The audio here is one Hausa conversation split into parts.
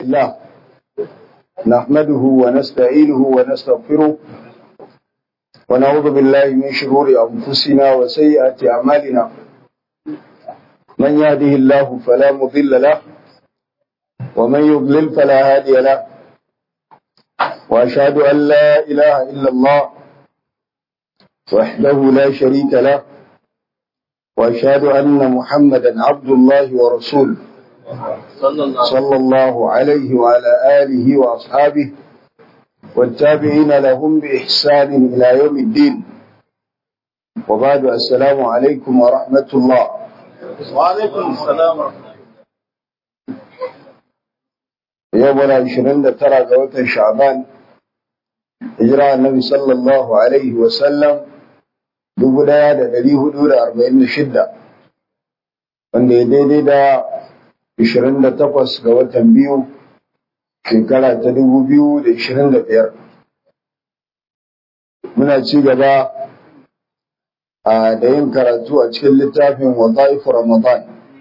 الله نحمده ونستعينه ونستغفره ونعوذ بالله من شرور أنفسنا وسيئات أعمالنا من يهده الله فلا مضل له ومن يضلل فلا هادي له وأشهد أن لا إله إلا الله وحده لا شريك له وأشهد أن محمدا عبد الله ورسوله صلى الله عليه وعلى آله وأصحابه والتابعين لهم بإحسان إلى يوم الدين وبعد السلام عليكم ورحمة الله. وعليكم السلام ورحمة الله. يومنا 29 ga watan Sha'ban hijira annabi sallallahu alaihi wa sallam 1446 wanda ya daidai da 28 ga watan biyu shekara ta 2025. Muna ci gaba da yin karatu a cikin littafin Wadha'ifu Ramadan.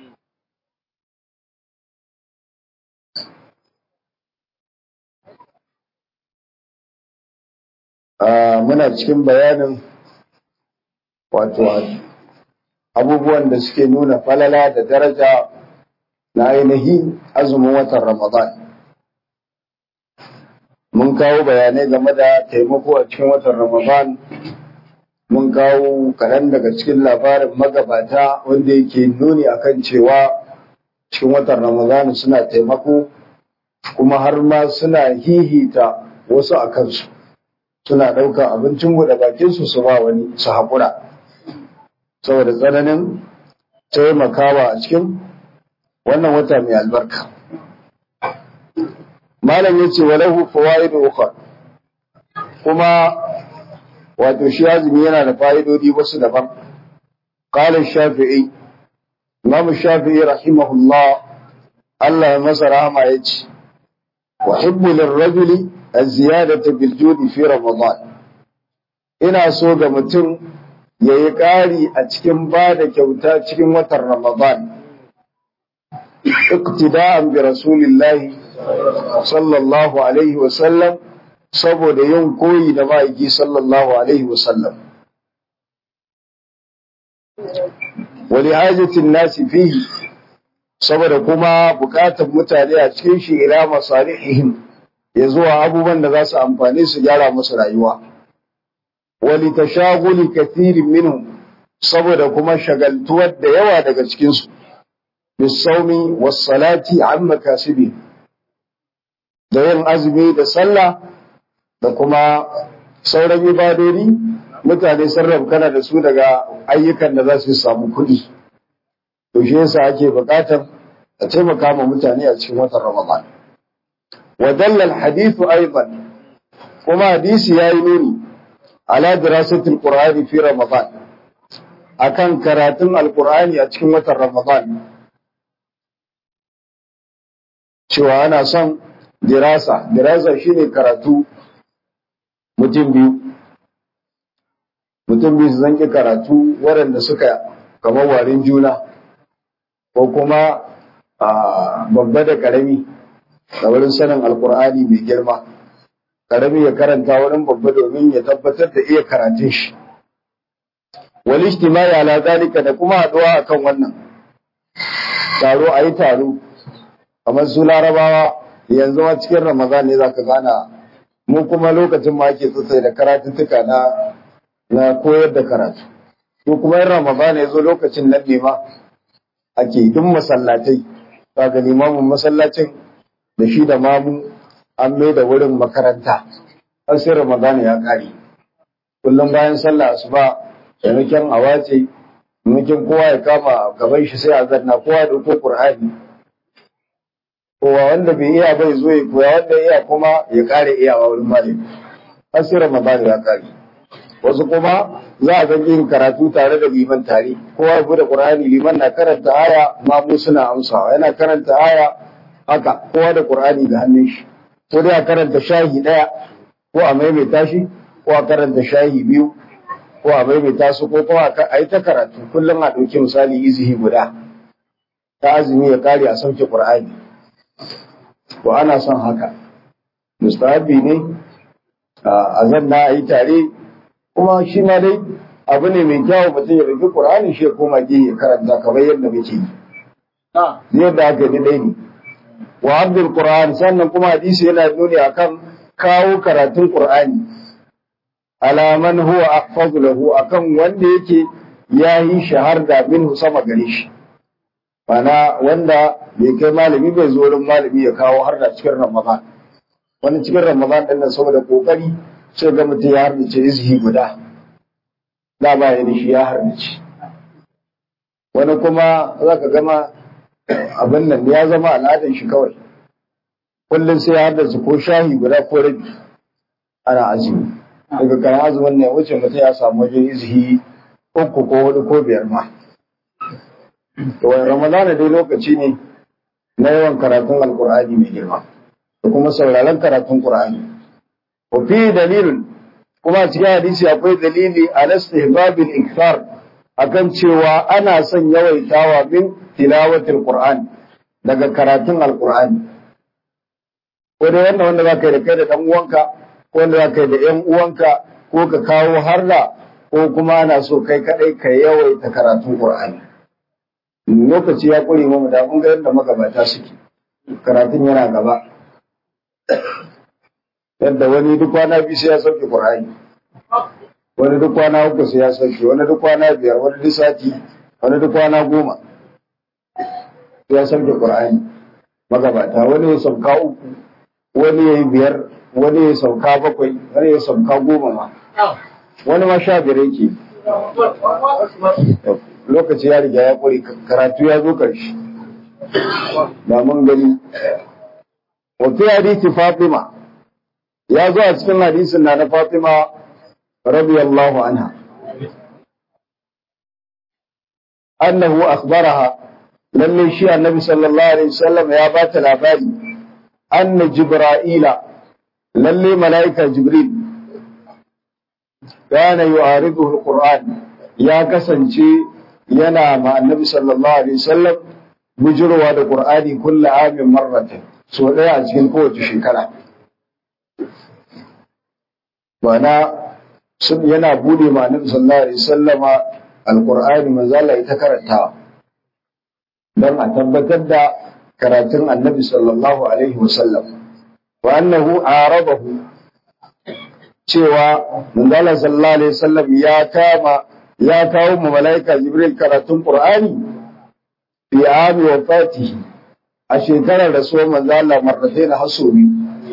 Muna cikin bayanin wato abubuwan da suke nuna falala da daraja na ainihi azumin watan Ramadan. Mun kawo bayanai game da taimako a cikin watan Ramadan, mun kawo kaɗan daga cikin labarin magabata wanda yake nuni akan cewa cikin watan Ramadan suna taimako kuma har ma suna hihita wasu a kansu. Suna ɗaukar abincin buɗe bakinsu su ba wani su haƙura saboda tsananin taimakawa a cikin wannan wata mai albarka. Malam ya ce walahu fawaidu ukhra, kuma wato shi azumi yana da fa'idodi wasu daban. Qala Shafi'i, Imam Shafi'i rahimahullah, Allah ya masa rahama yace uhibbu lirrajuli az-ziyadatu bil judi fi Ramadan. Ina so ga mutum yayi ƙari a cikin bada kyauta cikin watan Ramadan. Iqtida'an bi Rasulillahi sallallahu alaihi wa sallam, saboda yin koyi da ma'aiki sallallahu alaihi wa sallam. Wa li hajatin nasi fihi, saboda kuma bukatar mutane a cikin shi ila masalihihim, ya zuwa abubuwan da za su amfani su gyara musu rayuwa. Wali tashaguli kathirin minhum, saboda kuma shagaltuwar da yawa daga cikinsu bisaumi wassalati an makasibi, da yin azumi da sallah da kuma sauran ibadodi, mutane sun rabkana da su daga ayyukan da za su samu kuɗi. To shi yasa ake buƙatar a taimaka ma mutane a cikin watan Ramadan. ودل الحديث أيضا وما حديث ياينوني على دراسة القرآن في رمضان أكان كراتم القرآن أتكلم رمضان. شو أنا صن دراسة شيني كراتو mutum biyu su zanke karatu waɗanda suka kamar warin juna ko kuma babba da ƙarami da wurin sanin alkur'ani mai girma. Karami ya karanta wurin babba domin ya tabbatar da iya karatun shi. Wal ijtimai ala zalika, da kuma haɗuwa akan wannan taro, ayi taro kamar su Larabawa yanzu ma cikin Ramadan ne zaka gana. Mu kuma lokacin ma ake tsatsai da karatuttuka na koyar da karatu. To kuma in Ramadan ya zo lokacin nan ne ma ake duk masallatai, kaga limamin masallacin da shi da mamu an mai da wurin makaranta har sai Ramadan ya kare. Kullum bayan sallah asuba maimakon a wace, maimakon kowa ya kama gaban shi sai a zanna kowa ya dauko Qur'ani. Kowa wanda bai iya bai zo ya koya, wanda iya kuma ya kare iyawa wurin malami har sai Ramadan ya kare. Wasu kuma za a zan yin karatu tare da liman tare, kowa ya bude Qur'ani, liman na karanta aya mamu suna amsawa, yana karanta aya haka kowa da Qur'ani ga hannun shi, ko dai a karanta shahi ɗaya ko a maimaita shi, ko a karanta shahi biyu ko a maimaita su, ko kuma a yi ta karatu kullum a ɗauki misali izihi guda ta azumi ya kare a sauke Qur'ani. to ana son haka mustahabi ne a zanna a yi tare kuma shi ma dai abu ne mai kyawu mutum ya rufe Qur'ani shi ya koma gehe ya karanta kamar yadda muke yi yadda aka yi dai ne wa abdul Qur'an sannan kuma hadisi yana nuni akan kawo karatun Qur'ani ala man huwa ahfazu lahu akan wanda yake yayi shahar da minhu sama gare shi mana wanda bai kai malami bai zo wurin malami ya kawo har da cikin Ramadan wani cikin Ramadan din nan saboda kokari sai ga mutum ya hardace izhi guda da ba ya da shi ya hardace wani kuma zaka gama abin nan ya zama al'adan shi kawai kullum sai ya haddace ko shahi guda ko rabi ana azumi daga kan azumin ne wuce mutum ya samu wajen izhi uku ko hudu ko biyar ma to wani Ramadan dai lokaci ne na yawan karatun alkur'ani mai girma da kuma sauraron karatun qur'ani wa fi dalilun kuma cikin hadisi akwai dalili ala istihbabil ikthar akan cewa ana son yawaitawa min tilawatil qur'an daga karatun alqur'ani ko da wanda zaka yi da kai da dan uwanka ko wanda zaka yi da ƴan uwanka ko ka kawo harda ko kuma ana so kai kadai ka yawaita karatun qur'ani lokaci ya kure mu da mun ga yadda magabata suke karatun yana gaba yadda wani duk kwana biyu sai ya sauke qur'ani wani duk kwana uku sai ya sauke wani duk kwana biyar wani duk sati wani duk kwana 10 sai ya sauke qur'ani magabata wani ya sauka uku wani ya yi 5 wani ya sauka 7 wani ya sauka 10 ma wani ma 15 yake lokaci ya riga ya kure karatu ya zo karshe ba mun gani wa fi hadisi Fatima ya zo a cikin hadisin na Fatima radiyallahu anha annahu akhbaraha lalle shi annabi sallallahu alaihi wasallam ya bata labari anna jibra'ila lalle malaika jibril kana yu'ariduhu alquran ya kasance yana ma annabi sallallahu alaihi wasallam bujurwa da qur'ani kullu amin marratan so daya a cikin kowace shekara mana yana bude ma annabi sallallahu alaihi wasallama alqur'ani manzo Allah ita karantawa dan a tabbatar da karatun annabi sallallahu alaihi wasallam wa annahu arabahu cewa manzo Allah sallallahu alaihi wasallam ya kawo mu malaika jibril karatun qur'ani fi ami wafatihi a shekarar rasuwar manzo Allah marratayn hasobi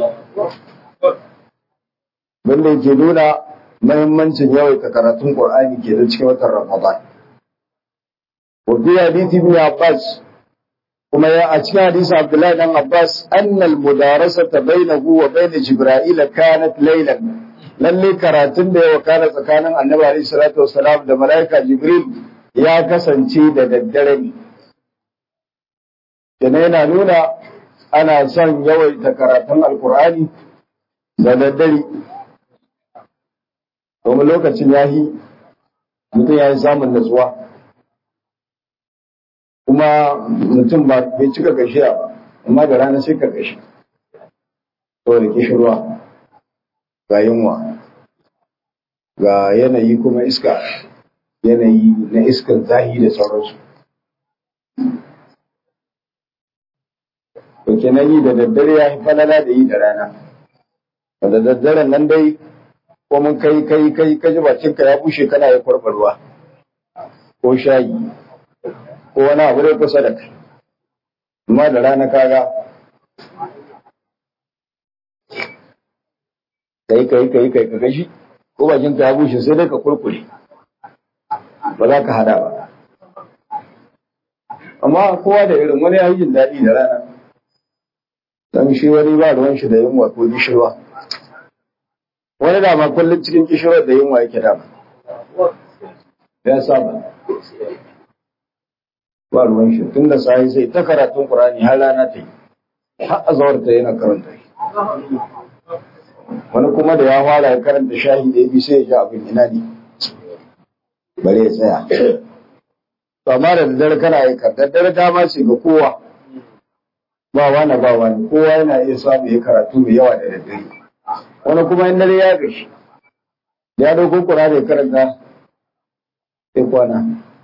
wanda yake nuna muhimmancin yawaita karatun Qur'ani ke da cikin watan Ramadan. Wa fi hadisi ibn Abbas kuma ya a cikin hadisi Abdullahi dan Abbas annal mudarasata bainahu wa bain Jibril kanat laylan lalle karatun da ya wakana tsakanin Annabi alaihi salatu wassalam da malaika Jibril ya kasance da daddare ne. Yana nuna ana son yawaita karatun Alkur'ani da daddare. Domin lokacin mutum ya yi samun natsuwa kuma mutum bai cika gashiya ba amma da rana sai ka gashi saboda kishirwa ga yunwa ga yanayi kuma iska yanayi na iskan zahi da sauransu to kenan yi da daddare ya yi falala da yi da rana da daddaren nan dai ko mun kai ka ji bakinka ya bushe kana ya kwarbarwa ko shayi ko wani abu da kusa da kai amma da rana kaga kai ka gashi ko bakinka ya bushe sai dai ka kurkure ba za ka hada ba amma kowa da irin wani ya yi jin daɗi da rana don shi wani ba ruwan shi da yunwa ko gishirwa wani dama kullum cikin kishirar da yunwa yake dama ya saba ba ruwan shi tun da sahi sai ta karatun Qur'ani har rana ta yi har azawar ta yana karanta shi wani kuma da ya fara ya karanta shahi da yabi sai ya ji abin ina ne bare ya tsaya to amma da daddare kana yi daddare dama ce ga kowa ba wani kowa yana iya samu ya karatu mai yawa da daddare wani kuma in dare ya gashi ya dauko Qur'ani ya karanta sai kwana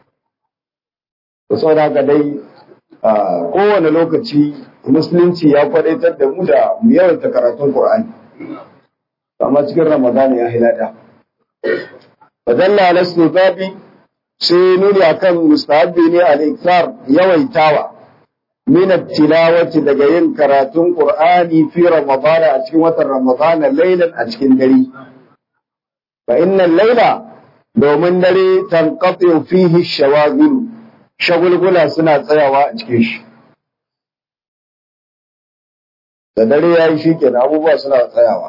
to saboda haka dai kowane lokaci musulunci ya kwadaitar da mu da mu yawaita karatun Qur'ani amma cikin Ramadan ya hilada fadalla ala istifabi sai nuni akan mustahabbi ne al-ikthar yawaitawa min at-tilawati daga yin karatun Qur'ani fi Ramadan a cikin watan Ramadan laylan a cikin dare fa innal layla domin dare tanqati fihi shawagil shagulgula suna tsayawa a cikin shi da dare yayi shikenan abubuwa suna tsayawa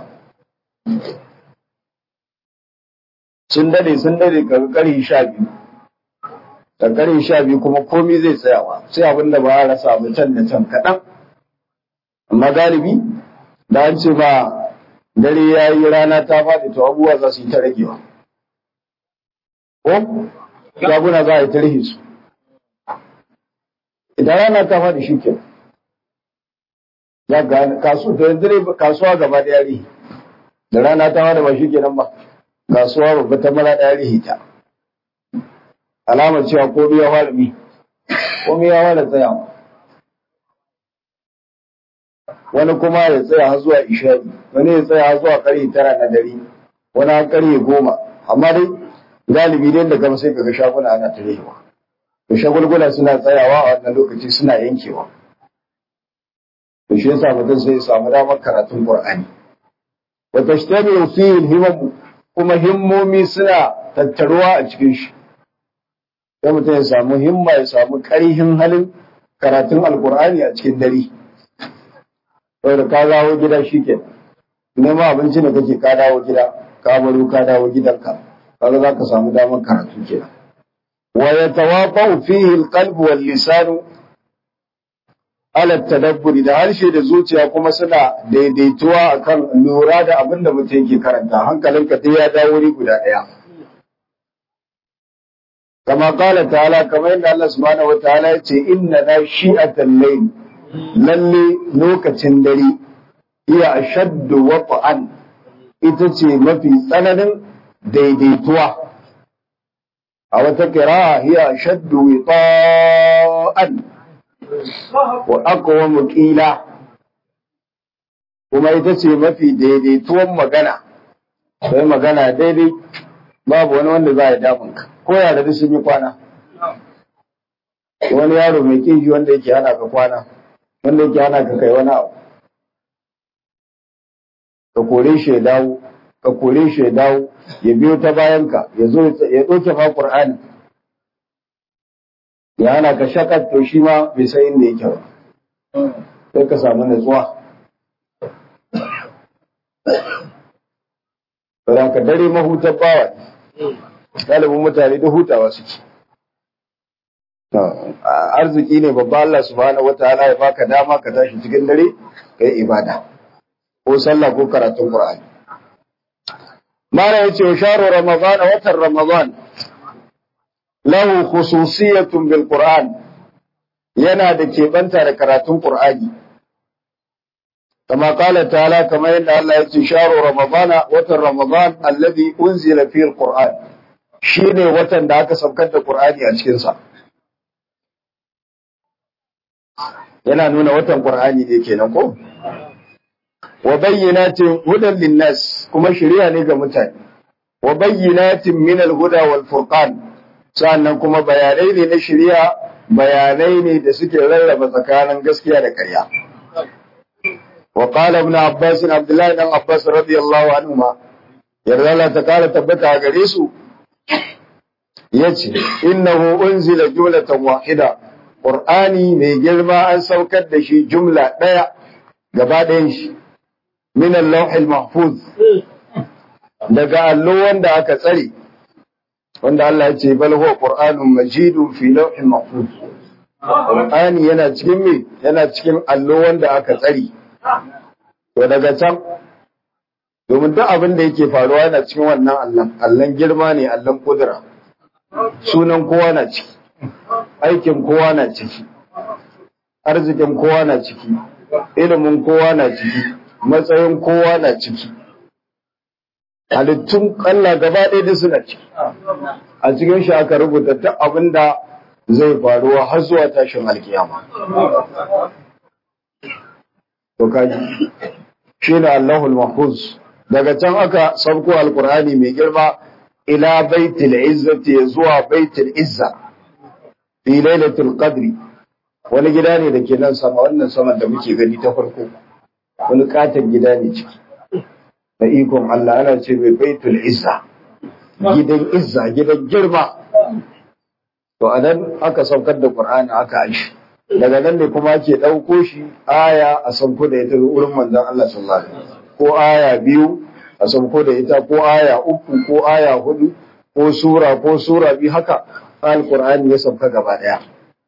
sun dade kaga ƙarfe 12 da ƙarfe 12 kuma komai zai tsayawa sai abin da ba a rasa mu can da can kaɗan amma galibi da an ce ba dare yayi rana ta faɗi to abubuwa za su yi ta ragewa ko shaguna za a yi ta rihe su idan rana ta faɗi shi ke za ga kasuwa gaba ɗaya rihe da rana ta faɗi ba shi ke nan ba kasuwa babba ta mara ɗaya rihe ta alamar cewa komai ya fara mi komai ya fara tsayawa wani kuma ya tsaya har zuwa isha'i wani ya tsaya har zuwa ƙarfe 9 na dare wani har ƙarfe 10 amma dai galibi dai da gama sai kaga shaguna ana tarewa to shagulgula suna tsayawa a wannan lokaci suna yankewa to shi yasa mutum sai ya samu damar karatun Qur'ani wa tashtamiu fihi al-himam kuma himmomi suna tattaruwa a cikin shi sai mutum ya samu himma ya samu ƙarfin halin karatun Al-Qur'ani a cikin dare saboda ka dawo gida shikenan nema abinci da kake ka dawo gida ka baro ka dawo gidanka kaga zaka samu damar karatu kenan wa yatawaqa'u fihi alqalbu wal lisanu ala tadabburi da harshe da zuciya kuma suna daidaituwa akan lura da abin da mutum yake karanta hankalinka dai ya dawo wuri guda daya kama qala ta'ala kamar yadda Allah subhanahu wataala ya ce inna nashi'atal layl lalle lokacin dare iya ashaddu waqa'an ita ce mafi tsananin daidaituwa a wata kira hiya shaddu wita'an wa aqwamu qila kuma ita ce mafi daidaituwan magana sai magana daidai babu wani wanda za ya damun ka ko ya da sun yi kwana wani yaro mai kinji wanda yake hana ka kwana wanda yake hana ka kai wani abu ka kore shi ya dawo ka kore shi ya dawo ya biyo ta bayanka ya zo ya ɗauke ma Qur'ani ya hana ka shakat to shi ma bai san inda yake ba sai ka samu natsuwa saboda ka dare mahutar bawa galibin mutane da hutawa suke arziki ne babba Allah subhanahu wataala ya baka dama ka tashi cikin dare kai ibada ko sallah ko karatun Qur'ani mara yace sharu ramadan watan ramadan lahu khususiyatun bil Qur'an yana da keɓanta da karatun Qur'ani kama qala ta'ala kama yadda Allah yace sharu ramadan watan ramadan alladhi unzila fihi al-Qur'an shine watan da aka saukar da Qur'ani a cikin sa yana nuna watan Qur'ani ne kenan ko wa bayyinatin hudan linnas kuma shari'a ne ga mutane wa bayyinatin min al-huda wal furqan sannan kuma bayanai ne na shari'a bayanai ne da suke rarraba tsakanin gaskiya da ƙarya wa qala ibn abbas abdullahi dan abbas radiyallahu anhuma yarda Allah ta kara tabbata gare su yace innahu unzila jumlatan wahida qur'ani mai girma an saukar da shi jumla daya gaba ɗayan shi min al-lawhil mahfuz daga allo wanda aka tsare wanda Allah ya ce bal huwa qur'anun majidun fi lawhin mahfuz qur'ani yana cikin me yana cikin allo wanda aka tsare to daga can domin duk abin da yake faruwa yana cikin wannan allon girma ne allon kudura sunan kowa na ciki aikin kowa na ciki arzikin kowa na ciki, ilimin kowa na ciki, matsayin kowa na ciki. Halittun Allah gaba ɗaya da suna ciki. A cikin shi aka rubuta duk abin da zai faruwa har zuwa tashin alkiyama. To kaji, shi ne Allahul Mahfuz. Daga can aka sauko Alƙur'ani mai girma ila baitul izzati zuwa baitul izza fi lailatul qadri. Wani gida ne da ke nan sama, wannan saman da muke gani ta farko. Wani katon gida ne ciki. Da ikon Allah ana ce mai baitul izza. Gidan izza, gidan girma. To a nan aka saukar da Qur'ani aka aishi. Daga nan ne kuma ake ɗauko shi aya a sauko da ita wurin manzon Allah sallallahu alaihi wasallam. Ko aya 2 a sauko da ita, ko aya 3 ko aya 4 ko sura 2 haka Al-Qur'ani ya sauka gaba daya.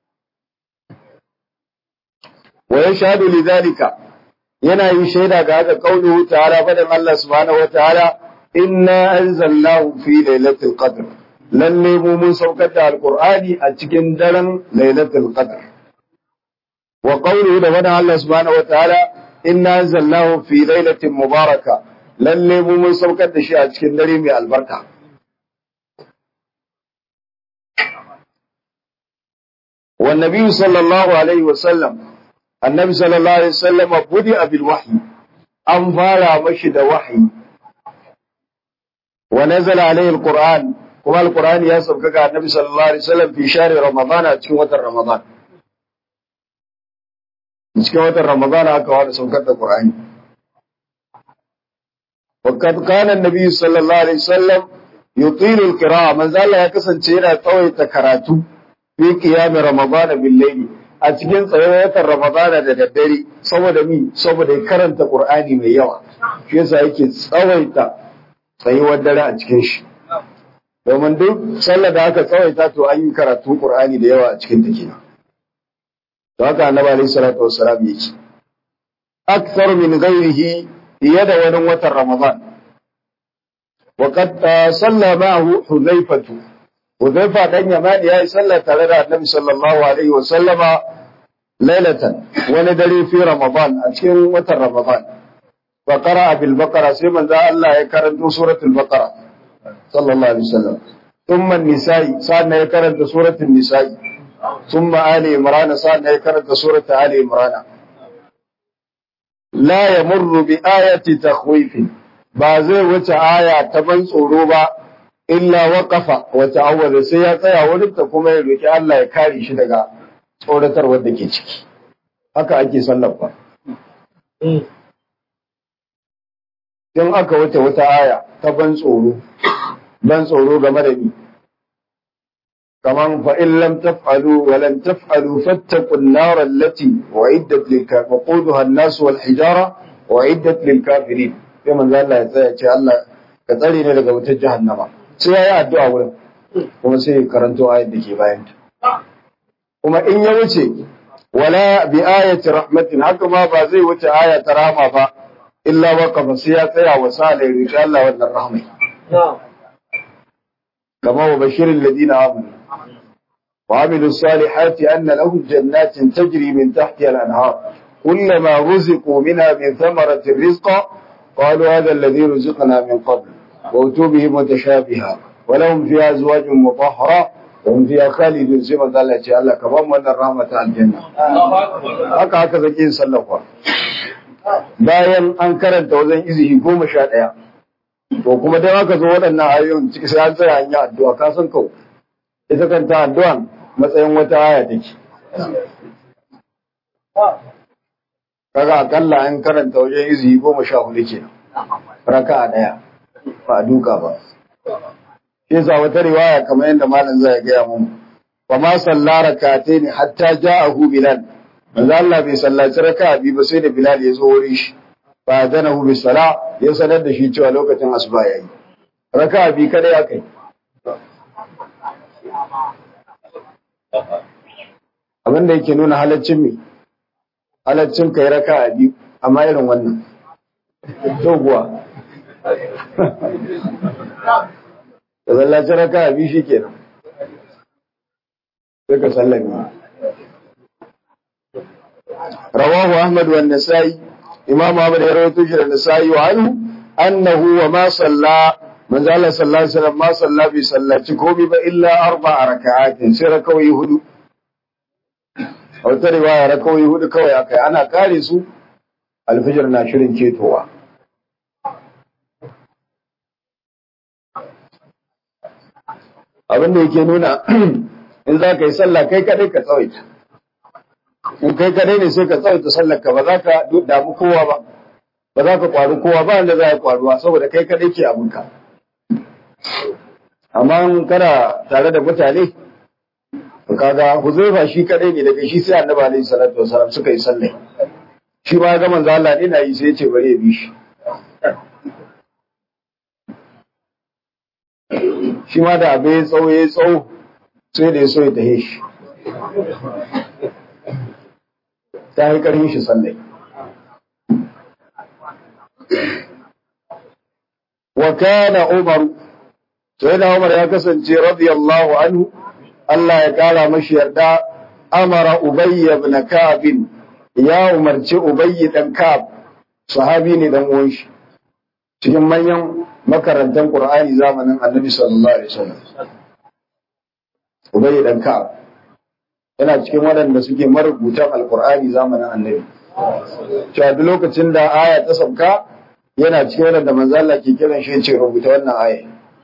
Wa yashhadu lidhalika, yana yin shaida ga haka kauluhu ta'ala fadan Allah subhanahu wataala inna anzalnahu fi lailatul qadr. Lalle mu mun saukar da Al-Qur'ani a cikin daren lailatul qadr. Wa qawluhu da fadan Allah subhanahu wataala inna anzalnahu fi lailatin mubaraka. Lalle mu mun saukar da shi a cikin dare mai albarka. Wa Nabi sallallahu alaihi wa sallam, Annabi sallallahu alaihi wa sallam budi'a bil wahyi, an fara mashi da wahyi. Wa nazala alaihi al-Qur'an, kuma al-Qur'ani ya sauka ga Annabi sallallahu alaihi wa sallam fi shahri Ramadan, a cikin watan Ramadan. Cikin watan Ramadan aka fara saukar da Qur'ani. وقد كان النبي صلى الله عليه وسلم يطيل القراءة، من ذا الله يكسن شيئا طوي تكراتو في قيام رمضان بالليل، أتكين صيوة رمضان ددري صوب دمي صوب دي كرنت قرآني من يوى شيسا يكي صويتا صيوة دلا أتكينش ومن دو صلى داك صويتا تو أي كراتو قرآني دي يوى أتكين تكينا. وهكا النبي عليه الصلاة والسلام يكي أكثر من غيره يد ونوة رمضان. وقد صلى معه حذيفة بن يمان يا صلى تعالى النبي صلى الله عليه وسلم ليلة وندري في رمضان أشكين وتر رمضان، وقرأ بالبقرة سيما ذا الله يكرن سورة البقرة صلى الله عليه وسلم، ثم النساء صار يكرن سورة النساء، ثم آل عمران صار يكرن سورة آل عمران. لا يمر بآية تخويف، بازي وتآية تبن صروبا إلا وقف وتعوذ سيئة ولتكم يلوك الله يكاري شدقا صورة ودكي ciki. Haka ake sallafa. Don aka wata aya ta ban tsoro game da ni. كمان فإن لم تفعلوا ولن تفعلوا فاتقوا النار التي وعدت للكافرين وقودها الناس والحجارة وعدت للكافرين. كما قال الله يتسايا الله كتالي نلقى وتجهنم سيئا الدعاء ولم وما سيئا كرنتوا آية دكي باينت وما إن يوتي ولا بآية رحمة حكما بازي وتي آية رحمة إلا وقف سيئا وسالي رجال الله ولا الرحمة كما وبشر الذين آمنوا وعملوا الصالحات أن لهم جنات تجري من تحتها الأنهار كلما رزقوا منها من ثمرة الرزق قالوا هذا الذي رزقنا من قبل وأتوا به متشابها ولهم فيها أزواج مطهرة وهم فيها خالدون زي ما قال الله كمان من الرحمة على الجنة. haka zakin sallafa bayan an karanta wajen izihi 11 to kuma dai aka zo waɗannan ayoyin ciki sai an tsaya an yi addu'a ka san kau ita kanta addu'an matsayin wata aya take. Kaga akalla an karanta wajen izihi 14 kenan. Raka'a daya ba a duka ba. Yasa wata riwaya kamar yadda malam zai gaya mu. Wa ma sallara rak'atayn hatta ja'ahu Bilal. Manzo Allah bai sallaci raka'a biyu ba sai da Bilal ya zo wurin shi. Fa adanahu bis sala ya sanar da shi cewa lokacin asuba yayi. Raka'a biyu kada ya kai. Abin da yake nuna halaccin me? Halaccin kai raka'a biyu amma irin wannan. Doguwa. Da sallaci raka'a biyu shikenan. Sai ka sallami. rawahu Ahmad wa Nasa'i Imam Ahmad ya rawaito shi da Nasa'i wa anhu annahu wa ma salla manzo Allah sallallahu alaihi wasallam ma salla bi sallati komai ba illa 4 raka'atin sai rakawai hudu a wata riwaya rakawai hudu kawai akai ana kare su alfijir na shirin ketowa abin da yake nuna in za ka yi sallah kai kadai ka tsawaita in kai kadai ne sai ka tsawaita sallar ka ba za ka damu kowa ba ba za ka kwaru kowa ba wanda za ya kwaruwa saboda kai kadai ke abinka amma kana tare da mutane kaga Huzaifa shi kadai ne daga shi sai Annabi alaihi salatu wasallam suka yi sallah shi ma ga manzo Allah ne na yi sai ya ce bari ya bi shi shi ma da abai tsawo ya tsawo sai da ya so ya tahe shi ta yi karin shi sallai wa kana Umar sai da Umar ya kasance radiyallahu anhu Allah ya kara mashi yarda amara Ubay ibn Ka'b ya umarci Ubay dan Ka'b sahabi ne dan uwan shi cikin manyan makarantan Qur'ani zamanin Annabi sallallahu alaihi wasallam Ubay dan Ka'b yana cikin waɗanda suke marubutan Al-Qur'ani zamanin Annabi cewa duk lokacin da aya ta sauka yana cikin waɗanda manzo Allah ke kiran shi ya ce rubuta wannan aya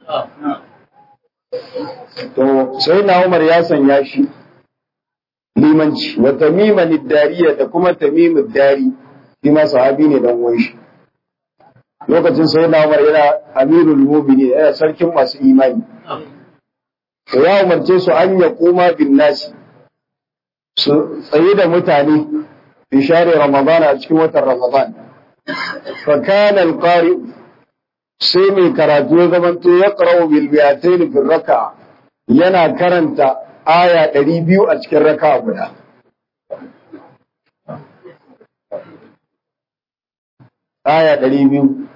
to sai na Umar ya sanya shi limanci wa tamiman ad-dariya da kuma tamimud dari shi ma sahabi ne dan uwan shi lokacin sai na Umar yana amirul mu'minin yana sarkin masu imani to ya umarce su an ya kuma bin nasi su tsaye da mutane fi share Ramadan a cikin watan Ramadan fa kana al-qari sai mai karatu ya zamanto ya qara'u bil bi'atayn fi raka'a yana karanta aya 200 a cikin raka'a guda aya 200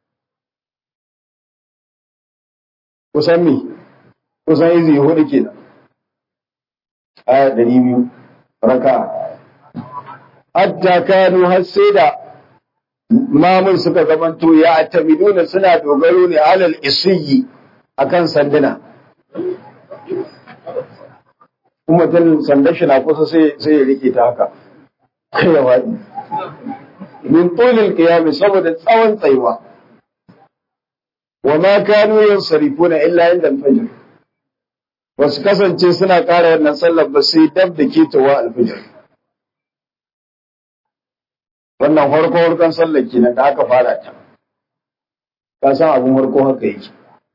kusan me kusan izi hudu kenan aya 200 raka'a hatta kanu har sai da mamun suka zamanto ya atamiduna suna dogaro ne alal isiyi akan sanduna kuma dan sandar shi na kusa sai ya rike ta haka kai ya wadi min tulil qiyam saboda tsawon tsayuwa wa ma kanu yansarifuna illa inda al-fajr wasu kasance suna ƙara wannan sallar ba sai dab da ketowa al-fajr wannan farko sallar kenan da aka fara ta ka san abun farko haka yake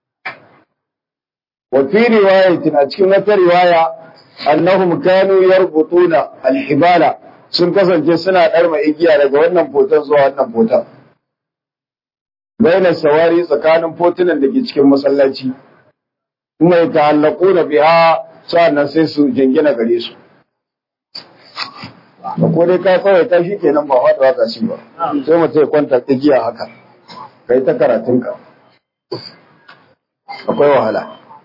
wa fi riwayatin a cikin wata riwaya annahum kanu yarbutuna alhibala sun kasance suna darma igiya daga wannan foton zuwa wannan foton bayan sawari tsakanin fotunan da ke cikin masallaci kuma ya ta'allaquna biha sannan sai su jingina gare su ko dai ka kawai ta shi kenan ba faɗuwa ka shi ba sai mutum ya kwanta igiya haka kai ta karatunka akwai wahala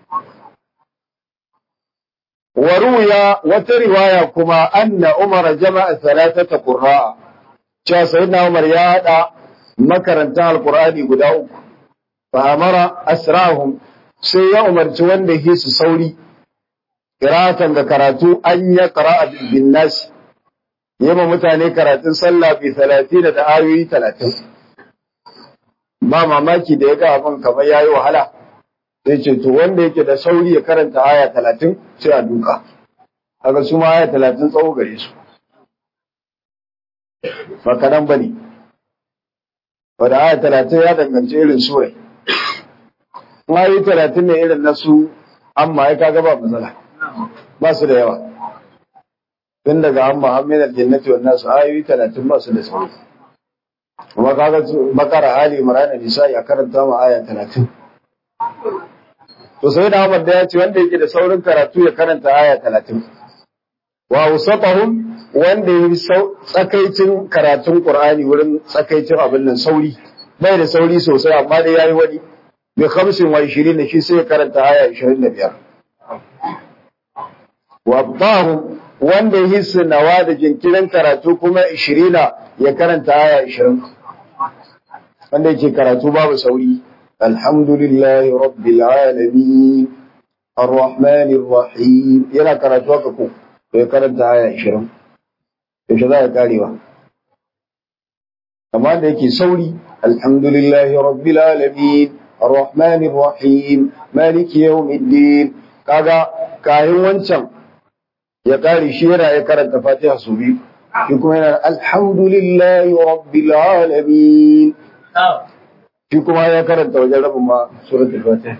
wa ruya wata riwaya kuma anna umar jama'a thalathata qurra'a cewa sayyidina umar ya hada makarantan alqur'ani guda uku fa amara asrahum sai ya umarci wanda yake su sauri qira'atan da karatu an ya qira'a bin nas yaba mutane karatun sallah bi 30 da ayoyi 30 ba mamaki da ya ga abin kamar yayi wahala sai ce to wanda yake da sauri ya karanta aya 30 sai a duka kaga su ma aya 30 tsawo gare su ba kadan bane wanda aya 30 ya danganci irin sura ayoyi 30 ne irin nasu amma ya kaga ba matsala ba su da yawa tun daga an Muhammad aljannati wa nasu ayoyi 30 ba su da sauri kuma kaga bakara ali imran nisa ya karanta ma aya 30 to sai da Ahmad da ya ce wanda yake da saurin karatu ya karanta aya 30 wa usatahum wanda yi tsakaicin karatun Qur'ani wurin tsakaicin abin nan sauri bai da sauri sosai amma dai yayi wani bi 25 shi sai ya karanta aya 25 wa abdahum wanda ya hissi nawa da jinkirin karatu kuma 20 ya karanta aya 20 wanda yake karatu babu sauri alhamdulillahi rabbil alamin arrahmanir rahim yana karatu haka ko ya karanta aya 20 yaushe za ya karewa amma da yake sauri alhamdulillahi rabbil alamin arrahmanir rahim maliki yawmiddin kaga kayan wancan ya kare shi yana ya karanta fatiha su biyu shi kuma yana alhamdulillahi rabbil alamin shi kuma ya karanta wajen rabin ma suratul fatiha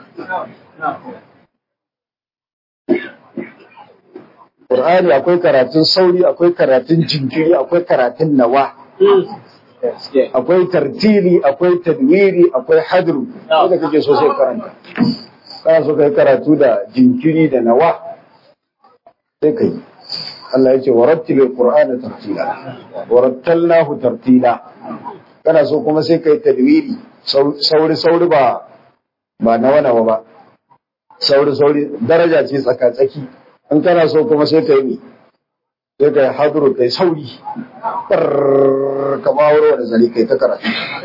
Qur'ani akwai karatun sauri akwai karatun jinkiri akwai karatun nawa akwai tartili akwai tadwiri akwai hadru wanda kake so sai karanta kana so kai karatu da jinkiri da nawa sai kai Allah ya ce warattilil qur'ana tartila warattalnahu tartila kana so kuma sai kai tadwiri sauri ba nawa ba sauri daraja ce tsaka-tsaki in kana so kuma sai kai ni sai kai hadru kai sauri kama wuro da zali kai ta karatu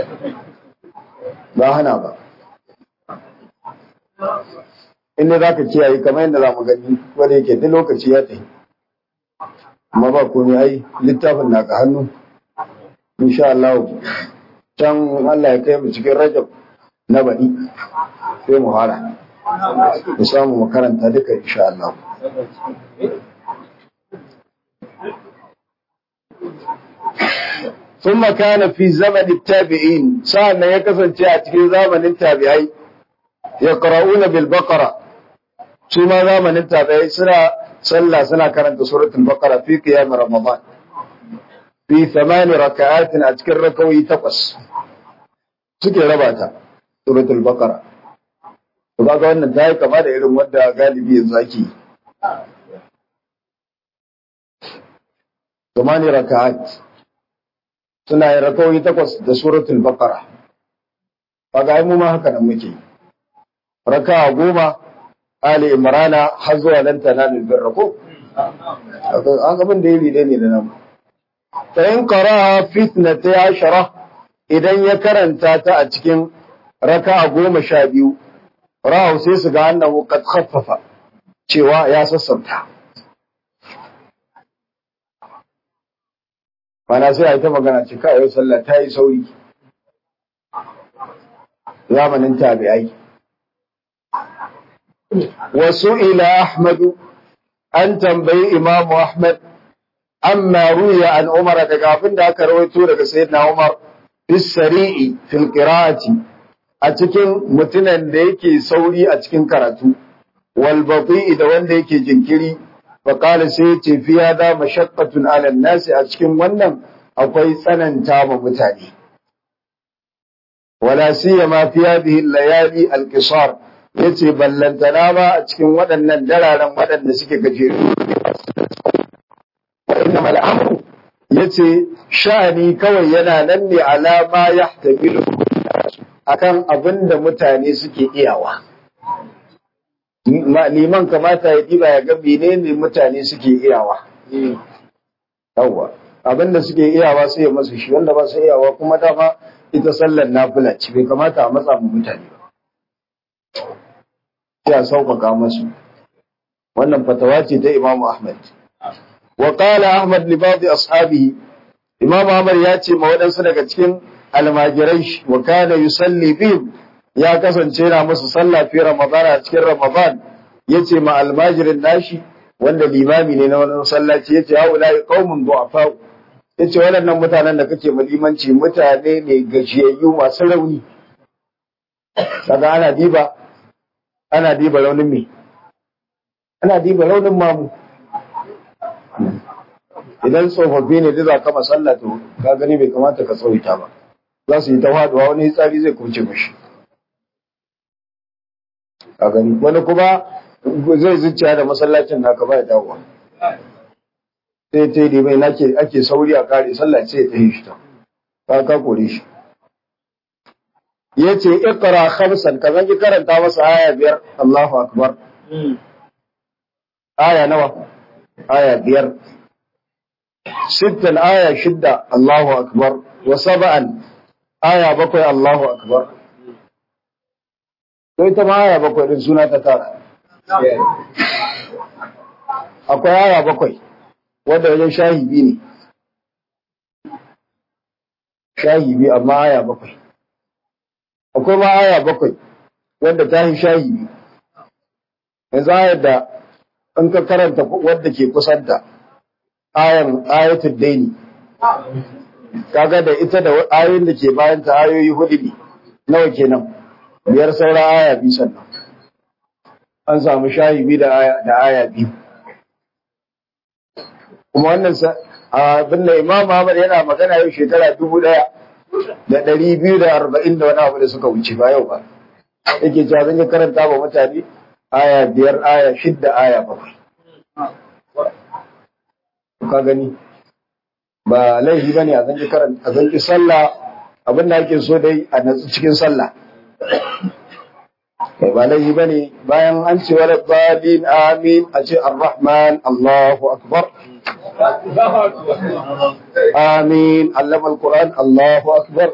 ba hana ba inda za ka kiyaye kamar yadda za mu gani wanda yake duk lokaci ya tafi amma ba komai ai littafin na ka hannu insha Allah can Allah ya kai mu cikin Rajab na baɗi sai mu fara mu samu mu karanta duka insha Allah ثم كان في زمن التابعين سألنا يكفن تأتي زمن التابعين يقرؤون بالبقرة ثم زمن التابعين صلى كانت سورة البقرة في قيام رمضان في 8 ركعات أذكر ركوي تقص suke raba ta suratul baqara to kaga wannan tayi kama da irin wanda galibi yanzu ake zamani raka'at suna yin rakawoyi 8 da suratul baqara kaga ai mu ma haka nan muke raka'a 10 ali imrana har zuwa lan tanalul birra ko an gaban da yiri ne da nan fa in qara'a fitnata ashara idan ya karanta ta a cikin raka'a 12 rahu sai su ga annahu qad khaffafa cewa ya sassauta bana sai ai ta magana ce kai sallah ta yi sauri zamanin tabi'ai wasu ila ahmadu an tambayi imamu ahmad amma ruya an umar daga abin da aka rawaito daga sayyidina umar bisari'i fil qira'ati a cikin mutunan da yake sauri a cikin karatu wal bati'i da wanda yake jinkiri fa qala sai yace fi hada mashaqqatun 'ala an-nasi a cikin wannan akwai tsananta ma mutane wala siyama fi hadhihi al-layali al-qisar yace ballantana ba a cikin waɗannan dararen waɗanda suke gajeru wa inna al-amru yace sha'ani kawai yana nan ne alama yahtamilu akan abinda mutane suke iyawa liman kamata ya diba ya ga menene mutane suke iyawa yawa abinda suke iyawa sai ya masu shi wanda ba su iyawa kuma dama ita sallar nafila ce bai kamata a matsa mu mutane ba ya sauƙaƙa masu wannan fatawa ce ta Imam Ahmad wa qala Ahmad li ba'd ashabihi Imam Ahmad ya ce ma waɗansu daga cikin almajirai wa kana yusalli bihim ya kasance na musu sallah fi Ramadan a cikin Ramadan yace ma almajirin nashi wanda limami ne na wannan sallaci yace haula qaumun du'afa yace waɗannan mutanen da kake limanci mutane ne gajiyayyu masu rauni kaga ana diba raunin me ana diba raunin mamu idan tsofaffi ne da za ka masalla to ka gani bai kamata ka tsawaita ba za su yi ta faduwa wani tsari zai kuce mishi ka gani wani kuma zai zuciya da masallacin naka ba ya dawowa sai ta yi mai ake sauri a kare sallah sai ta yi shi ta ka kore shi yace iqra khamsan ka zaki karanta masa aya 5 Allahu akbar aya nawa aya 5 6 aya 6 Allahu akbar wa 7 aya 7 Allahu akbar to ita ma aya 7 din suna ta tara akwai aya 7 wanda wajen shahibi ne shahibi amma aya 7 akwai ma aya 7 wanda ta yi shahibi yanzu ayar da in ka karanta wadda ke kusan da ayatul daini kaga da ita da ayoyin da ke bayan ta ayoyi hudu ne nawa kenan 5 saura aya 2 sannan an samu shahibi da aya 2 kuma wannan abin da Imam Ahmad yana magana yau shekara 1240 da wani abu da suka wuce ba yau ba yake cewa zan yi karanta ba mutane aya 5 aya 6 aya 7 ka gani ba laifi bane a zanki karanta a zanki sallah abin da ake so dai a natsu cikin sallah kai ba laifi bane bayan an ce wala dalin amin a ce arrahman Allahu akbar amin allama alquran Allahu akbar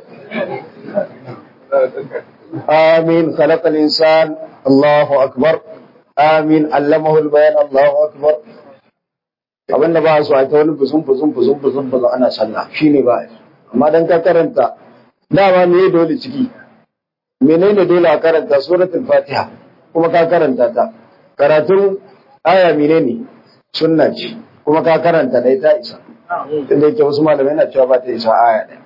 amin khalaqa al-insan Allahu akbar amin allamahu al-bayan Allahu akbar abinda ba su a ta wani fuzun ana sallah shine ba amma dan ka karanta dama me dole ciki menene dole a karanta suratul fatiha kuma ka karanta ta karatun aya menene sunna ce kuma ka karanta dai ta isa inda yake wasu malamai na cewa ba ta isa aya ɗaya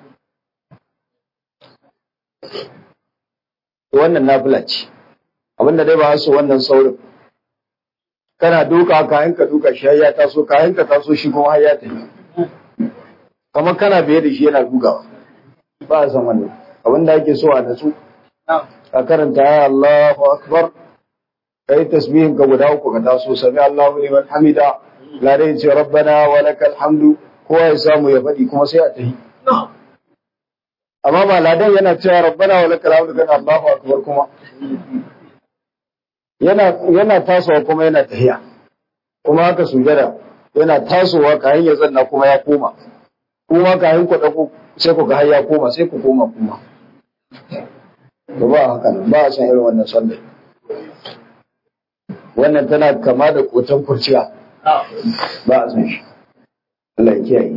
wannan nafila ce abinda dai ba su wannan saurin kana duka kayan ka duka shi ya taso kayan ka taso shi kuma har ya tafi kamar kana biye da shi yana dugawa ba a san wannan abin da ake so a natsu ka karanta ya Allahu akbar kai tasbihin ka guda uku ka taso sami Allahu liman hamida la dai ce rabbana wa lakal hamdu kowa ya samu ya faɗi kuma sai a tafi amma ba ladan yana cewa rabbana wa lakal hamdu kana Allahu akbar kuma yana tasowa kuma yana tahiya kuma haka sujada yana tasowa kayan ya zanna kuma ya koma kuma kayan ku dauko sai ku ga har ya koma sai ku koma kuma to ba haka ba a san irin wannan sallah wannan tana kama da kotan kurciya ba a san shi Allah ya kiyaye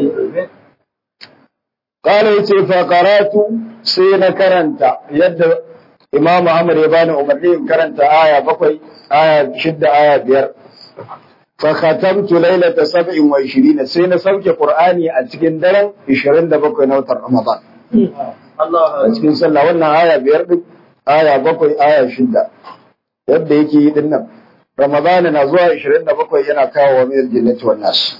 qala yace fa qaratu sai na karanta yadda Imam Ahmad ya bani umarni in karanta aya 7, aya 6, aya 5. Fa khatamtu lailata 27 sai na sauke Qur'ani a cikin daren 27 na watan Ramadan. Allah a cikin sallah wannan aya 5 din, aya 7, aya 6. Yadda yake yi dinnan. Ramadan na zuwa 27 yana kawo wa mai jannati wan nas.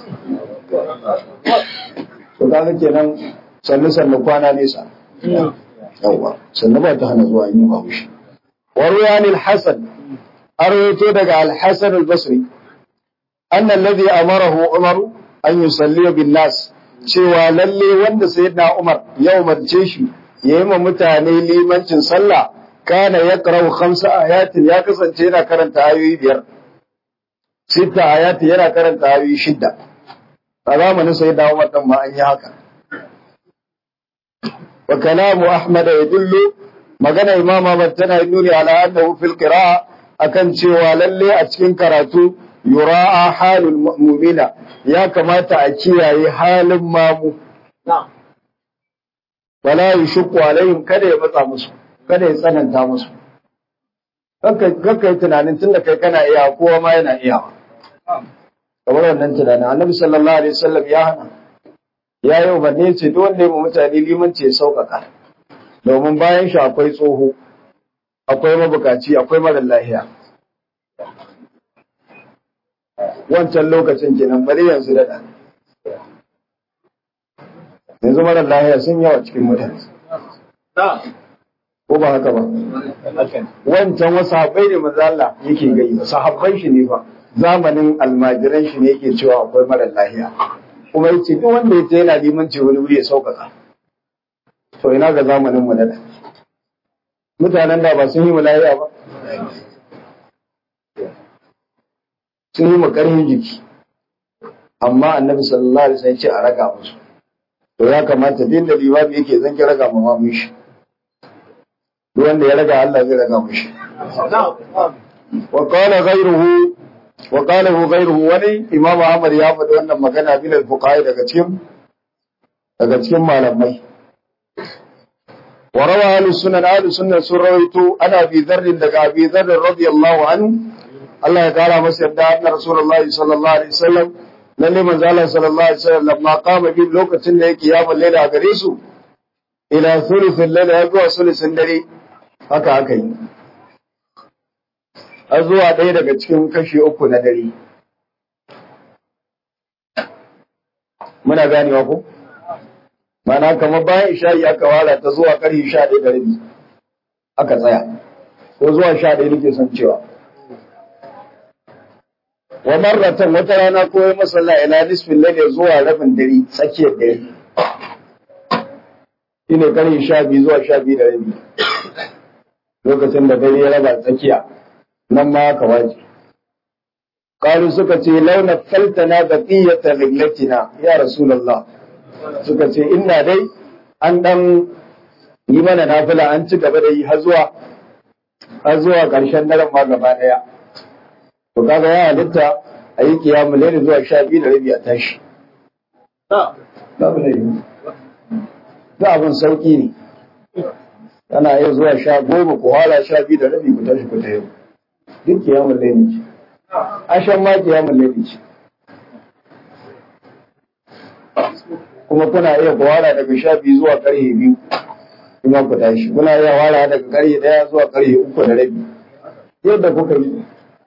To kaga kenan sallu kwana nesa. yawwa sannan ba ta hana zuwa yi babu shi warwayan al-hasan arwayo daga al-hasan al-basri anna alladhi amarahu umar an yusalli bin nas cewa lalle wanda sayyidina umar ya umarce shi yayi ma mutane limancin sallah kana yaqra'u 5 ayatin ya kasance yana karanta ayoyi 5 6 ayati yana karanta ayoyi 6 a zamanin sayyidina umar dan ma an yi haka وكلام أحمد يدل مغنى إمام أحمد تنا يدل على أنه في القراءة أكن شوى للي أتكن كراتو يراعى حال المؤمنين يا كما تأكيا حال مامو ولا يشق عليهم كده يبطى مسو كده يسنن تامسو kakka yi tunanin tun da kai kana iya kowa ma yana iya kamar wannan tunanin annabi sallallahu alaihi wasallam ya hana ya yi umarni ce duk wanda ya mutane limanci ya sauƙaƙa domin bayan shi akwai tsoho akwai mabukaci akwai mara lahiya wancan lokacin kenan bari yanzu da yanzu mara lahiya sun yawa cikin mutane ko ba haka ba wancan wasu sahabbai ne manzo Allah yake gai sahabbai shi ne fa zamanin almajiran shi ne yake cewa akwai mara lahiya kuma yace duk wanda yace yana limanci wani wuri ya sauƙaƙa to ina ga zamanin mu da mutanen da ba sun yi mulaya ba sun yi mu ƙarfin jiki amma annabi sallallahu alaihi wasallam ya ce a raga musu. To ya kamata din da limami yake zan ki raga ma mamun shi. Duk wanda ya raga Allah zai raga mushi. Wa qala ghayruhu wani Imam Ahmad ya faɗi wannan magana bin al-fuqaha daga cikin malamai. Wa rawa ahlus sunan sun rawaito ana bi dharrin daga Abi Dharr radiyallahu anhu Allah ya kara masa yadda annabi Rasulullahi sallallahu alaihi wasallam lalle manzo Allah sallallahu alaihi wasallam lamma qama bi lokacin da yake ya balle da gare su ila thuluthil layl ya zuwa thuluthin dare haka aka yi har zuwa ɗaya daga cikin kashi 3 na dare muna ganewa ko mana kamar bayan isha'i aka wala ta zuwa ƙarfe 11 da rabi aka tsaya ko zuwa 11 nake son cewa wa marratan wata rana ko ya masalla ila nisfin layl zuwa rabin dare tsakiyar dare shine ƙarfe 12 zuwa 12 da rabi lokacin da dare ya raba tsakiya nan ma aka waje qalu suka ce launa faltana baqiyata lillatina ya rasulullah suka ce inna dai an dan yi mana nafila an ci gaba da yi har zuwa ƙarshen daren ma gaba daya to kaga ya halitta a yi kiyamu laili zuwa 12 da rabi a tashi babu ne da abin sauki ne ana iya zuwa 10 ko hala 12 da rabi ku tashi ku ta yau duk kiyamu laili ce ashan ma kiyamu laili ce kuma kuna iya wara daga 12 zuwa ƙarfe 2 kuma ku tashi kuna iya wara daga ƙarfe 1 zuwa ƙarfe 3 da rabi yadda kuka yi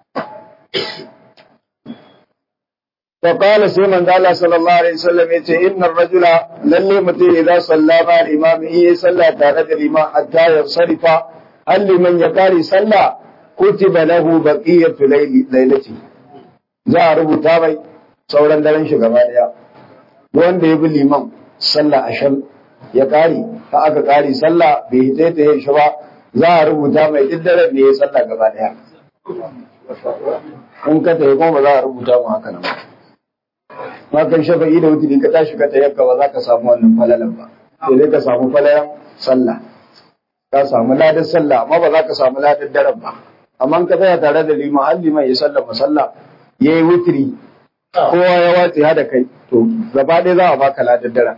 فقال سيمن الله صلى الله عليه وسلم إن الرجل للي متي إذا صلى مع الإمام إيه صلى تارد الإمام حتى ينصرف هل لمن يقاري صلى كتب له بقية ليلته za a rubuta mai sauran daren shi gaba daya wanda ya bi liman sallah ashal ya kare ta aka kare sallah bai hita ta yin shi ba za a rubuta mai duk daren ne ya sallah gaba daya in ka tayi kuma ba za a rubuta mu haka nan ma kan shafa'i da wuturi ka tashi ka tayakka ba za ka samu wannan falalan ba sai dai ka samu falalan sallah ka samu ladan sallah amma ba za ka samu ladan daren ba amma ka tsaya tare da liman har liman ya sallama sallah yayi wuturi kowa ya watsi hada kai to gaba ɗaya za a baka ladan daren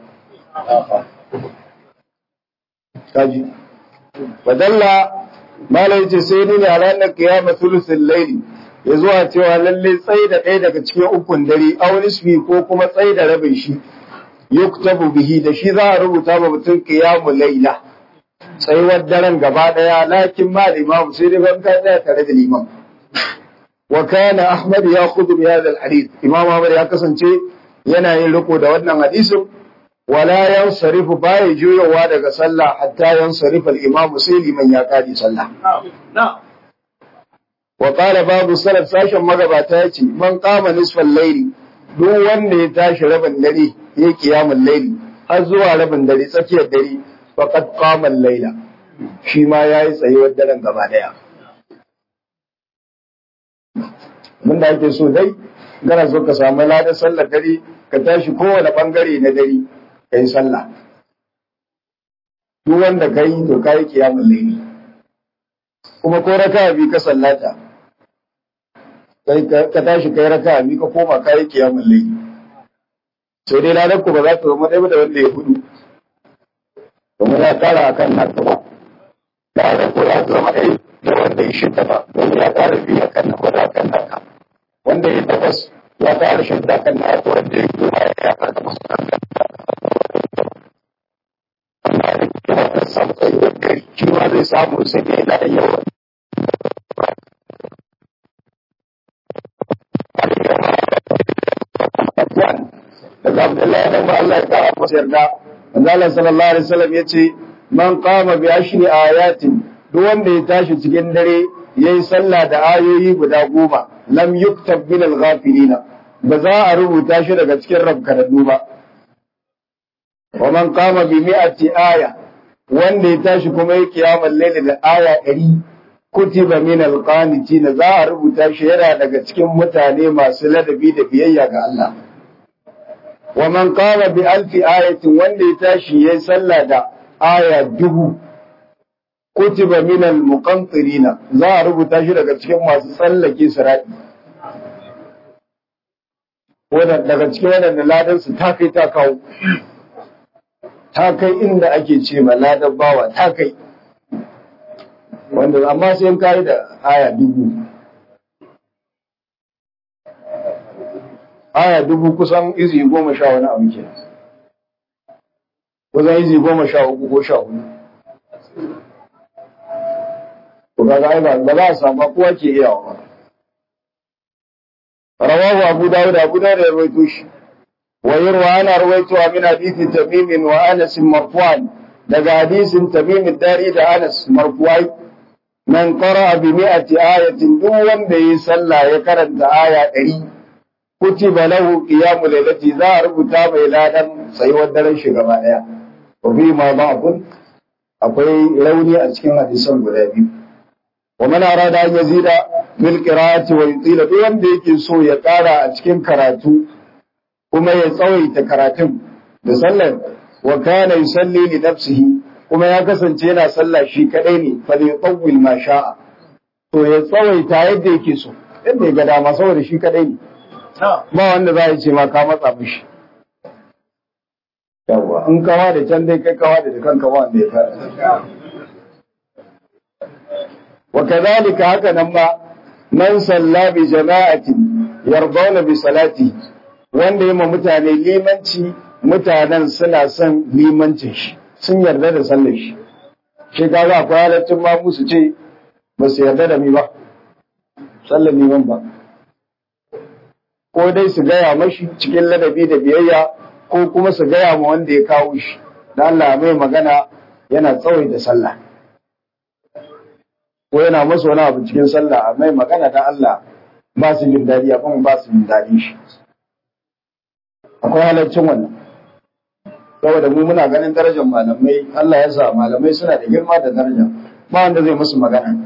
kaji badalla malai ce sai ni ne a ranar kiyama thuluthul layli ya zuwa cewa lalle tsayi da ɗaya daga cikin ukun dare aw nisfi ko kuma tsayi da rabin shi yuktabu bihi da shi za a rubuta ba mutum qiyamul layla tsayuwar daren gaba daya lakin ma imam sai dai ban ka tsaya tare da liman wa kana ahmad ya khudu bi hadha alhadith imam ahmad ya kasance yana yin riko da wannan hadisin wala yansarifu bai juyowa daga sallah hatta yansarifa al-imam sai liman ya kadi sallah wa qala babu salaf sashen magabata yace man qama nisfal layli duk wanda ya tashi rabin dare ya kiyamul layli har zuwa rabin dare tsakiyar dare faqad qama al-layla shi ma yayi tsayuwar daren gaba daya mun da ake so dai gara so ka samu ladan sallar dare ka tashi kowane bangare na dare kai sallah duk wanda kai to kai kiyamul layli kuma ko raka'a bi ka sallata kai ka tashi kai raka'a bi ka koma kai kiyamul layli sai dai ladan ku ba za ta zama dai da wanda ya hudu kuma ya kara akan naka ba ladan ku za ta zama dai da wanda ya shidda ba don ya kara bi akan naka ba akan naka wanda ya takwas ya kara shidda kan naka wanda ya kuma ya kara da masu kanka amma da kuma ka samu kai wanda shi ma zai samu sai dai da yawa daga Abdullahi dan Allah ya kawo masa yarda Allah sallallahu alaihi wasallam yace man qama bi ashri ayatin duk wanda ya tashi cikin dare yayi sallah da ayoyi guda 10 lam yuktab min al-ghafilin ba za a rubuta shi daga cikin rabkananu ba wa man qama bi mi'ati aya wanda ya tashi kuma ya kiyamul layl da aya 100 kutiba min al-qanitin za a rubuta shi yana daga cikin mutane masu ladabi da biyayya ga Allah wa man qama bi alfi ayatin wanda ya tashi yayi sallah da aya 1000 kutiba min al-muqantirina za a rubuta shi daga cikin masu tsallake sirati wanda daga cikin wadanda ladan su ta kai ta kawo ta kai inda ake ce ma ladan bawa ta kai wanda amma sai in kai da aya 1000 aya 1000 kusan izi 10 sha wani abu kenan kusan izi 13 ko 14 to kaga ai ba za a samu kowa ke iya wa rawahu abu dawud ya rawaito shi wa yarwa ana rawaito min hadisi tamim wa anas marfu'an daga hadisin tamim dari da anas marfu'ai man qara'a bi 100 ayatin duk wanda yi sallah ya karanta aya 100 kutiba lahu qiyamul lailati za a rubuta mai ladan tsayuwar daren shi gaba daya wa fi ma ba'dun akwai rauni a cikin hadisan guda biyu wa man arada an yazida bil qira'ati wa yutila duk wanda yake so ya ƙara a cikin karatu kuma ya tsawaita karatun da sallar wa kana yusalli li nafsihi kuma ya kasance yana sallah shi kadai ne fa li yutawwil ma sha'a to ya tsawaita yadda yake so yadda ya ga dama saboda shi kadai ne ba wanda za ya ce ma ka matsa mishi yawa in kawa da can dai kai kawa da kanka ba wanda ya fara wa kadhalika haka nan ma man salla bi jama'atin yardawna bi salati wanda yima mutane limanci mutanen suna son limancin shi sun yarda da sallar shi shi kaga akwai halaccin ma musu ce ba su yarda da mi ba sallar liman ba ko dai su gaya mashi cikin ladabi da biyayya ko kuma su gaya ma wanda ya kawo shi da Allah mai magana yana tsawaita sallah ko yana masa wani abu cikin sallah a mai magana da Allah ba su jin daɗi abin ba su jin daɗi shi akwai halaccin wannan saboda mu muna ganin darajar malamai Allah ya sa malamai suna da girma da daraja ba wanda zai musu magana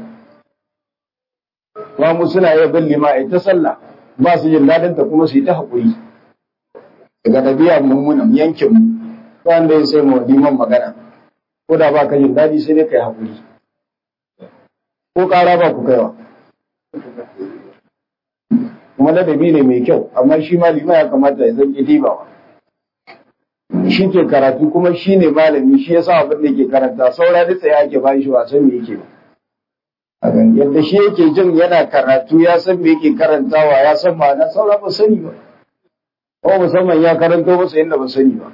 ba mu suna iya bin lima ita sallah ba su jin daɗin ta kuma su yi ta haƙuri daga ɗabi'a mummunan yankin mu wanda ya sai mu liman magana ko da ba ka jin daɗi sai dai kai haƙuri ko ƙara ba ku kaiwa kuma ladabi ne mai kyau amma shi ma liman ya kamata ya zanki dibawa shi ke karatu kuma shi ne malami shi ya sa abin da ke karanta saura da tsaye ake bayan shi wasan me yake ba yadda shi yake jin yana karatu ya san me yake karantawa ya san ma'ana saura ba sani ba ko musamman ya karanto masa inda ba sani ba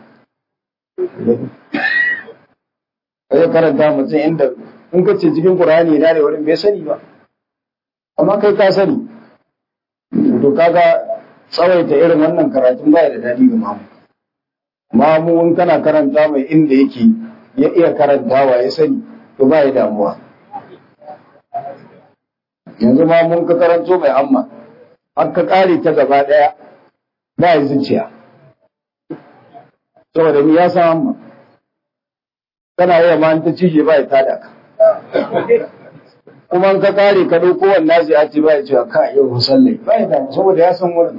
ya karanta mutum inda in ka ce cikin Qur'ani na da wurin bai sani ba amma kai ka sani to kaga tsawaita irin wannan karatun baya da dadi ga mamu mamu in kana karanta mai inda yake ya iya karantawa ya sani to baya damuwa yanzu ma mun ka karanto mai amma har ka kare ta gaba daya ba yi zuciya saboda ni ya san amma kana iya ma ta cije ba ya tada ka kuma ka kare ka dauko wannan zai a ce ba ya cewa ka yau musallai ba ya damu saboda ya san wurin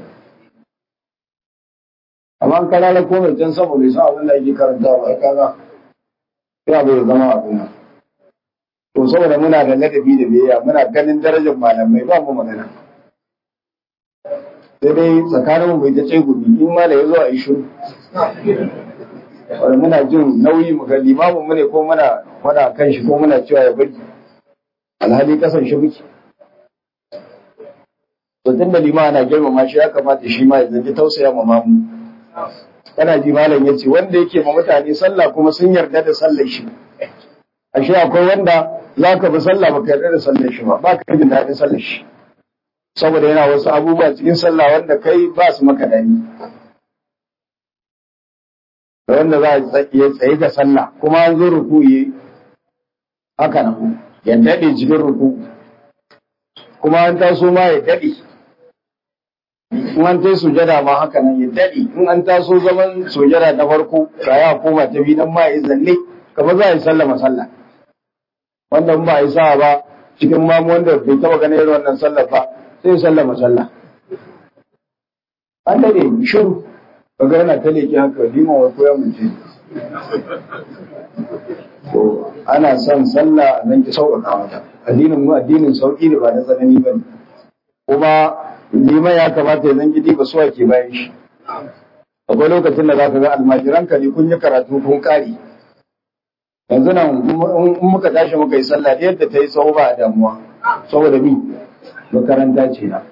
amma ka lalata ko mai can saboda ya san abin da yake karanta ba ya kaga ya bai zama abin nan to saboda muna da ladabi da biyayya muna ganin darajar malamai ba mu magana sai dai tsakanin mu bai ta ce gubi in ma da ya zo a yi shiru wanda muna jin nauyi mu ga limamin mu ne ko muna faɗa kan shi ko muna cewa ya bari alhali kasan shi muke to tunda limama na girmama shi ya kamata shi ma ya zanci tausaya ma mamu kana ji malam yace wanda yake ma mutane sallah kuma sun yarda da sallar shi ashe akwai wanda zaka bi sallah baka yarda da sallar shi ba baka jin daɗin sallar shi saboda yana wasu abubuwa cikin sallah wanda kai ba su maka dani da wanda za a tsaye ga sallah kuma an zo rukuyi haka nan ya daɗe cikin ruku kuma an taso ma ya daɗe in an tai sujada ma haka nan ya daɗe in an taso zaman sujada na farko kaya koma ta biyu nan ma ya zanne kamar za a yi sallama sallah wanda ba a yi sa ba cikin mamu wanda bai taɓa ganin irin wannan sallah ba sai ya sallama sallah an daɗe shiru kaga yana ta leki haka liman wai koya mun ce to ana son sallah nan ki sauƙaƙa mata addinin mu addinin sauƙi ne ba na tsanani bane kuma liman ya kamata ya zan gidi ba suwa ke bayan shi akwai lokacin da za ka ga almajiranka ne kun yi karatu kun kare yanzu nan in muka tashi muka yi sallah da yadda ta yi tsawo ba a damuwa saboda ni makaranta ce na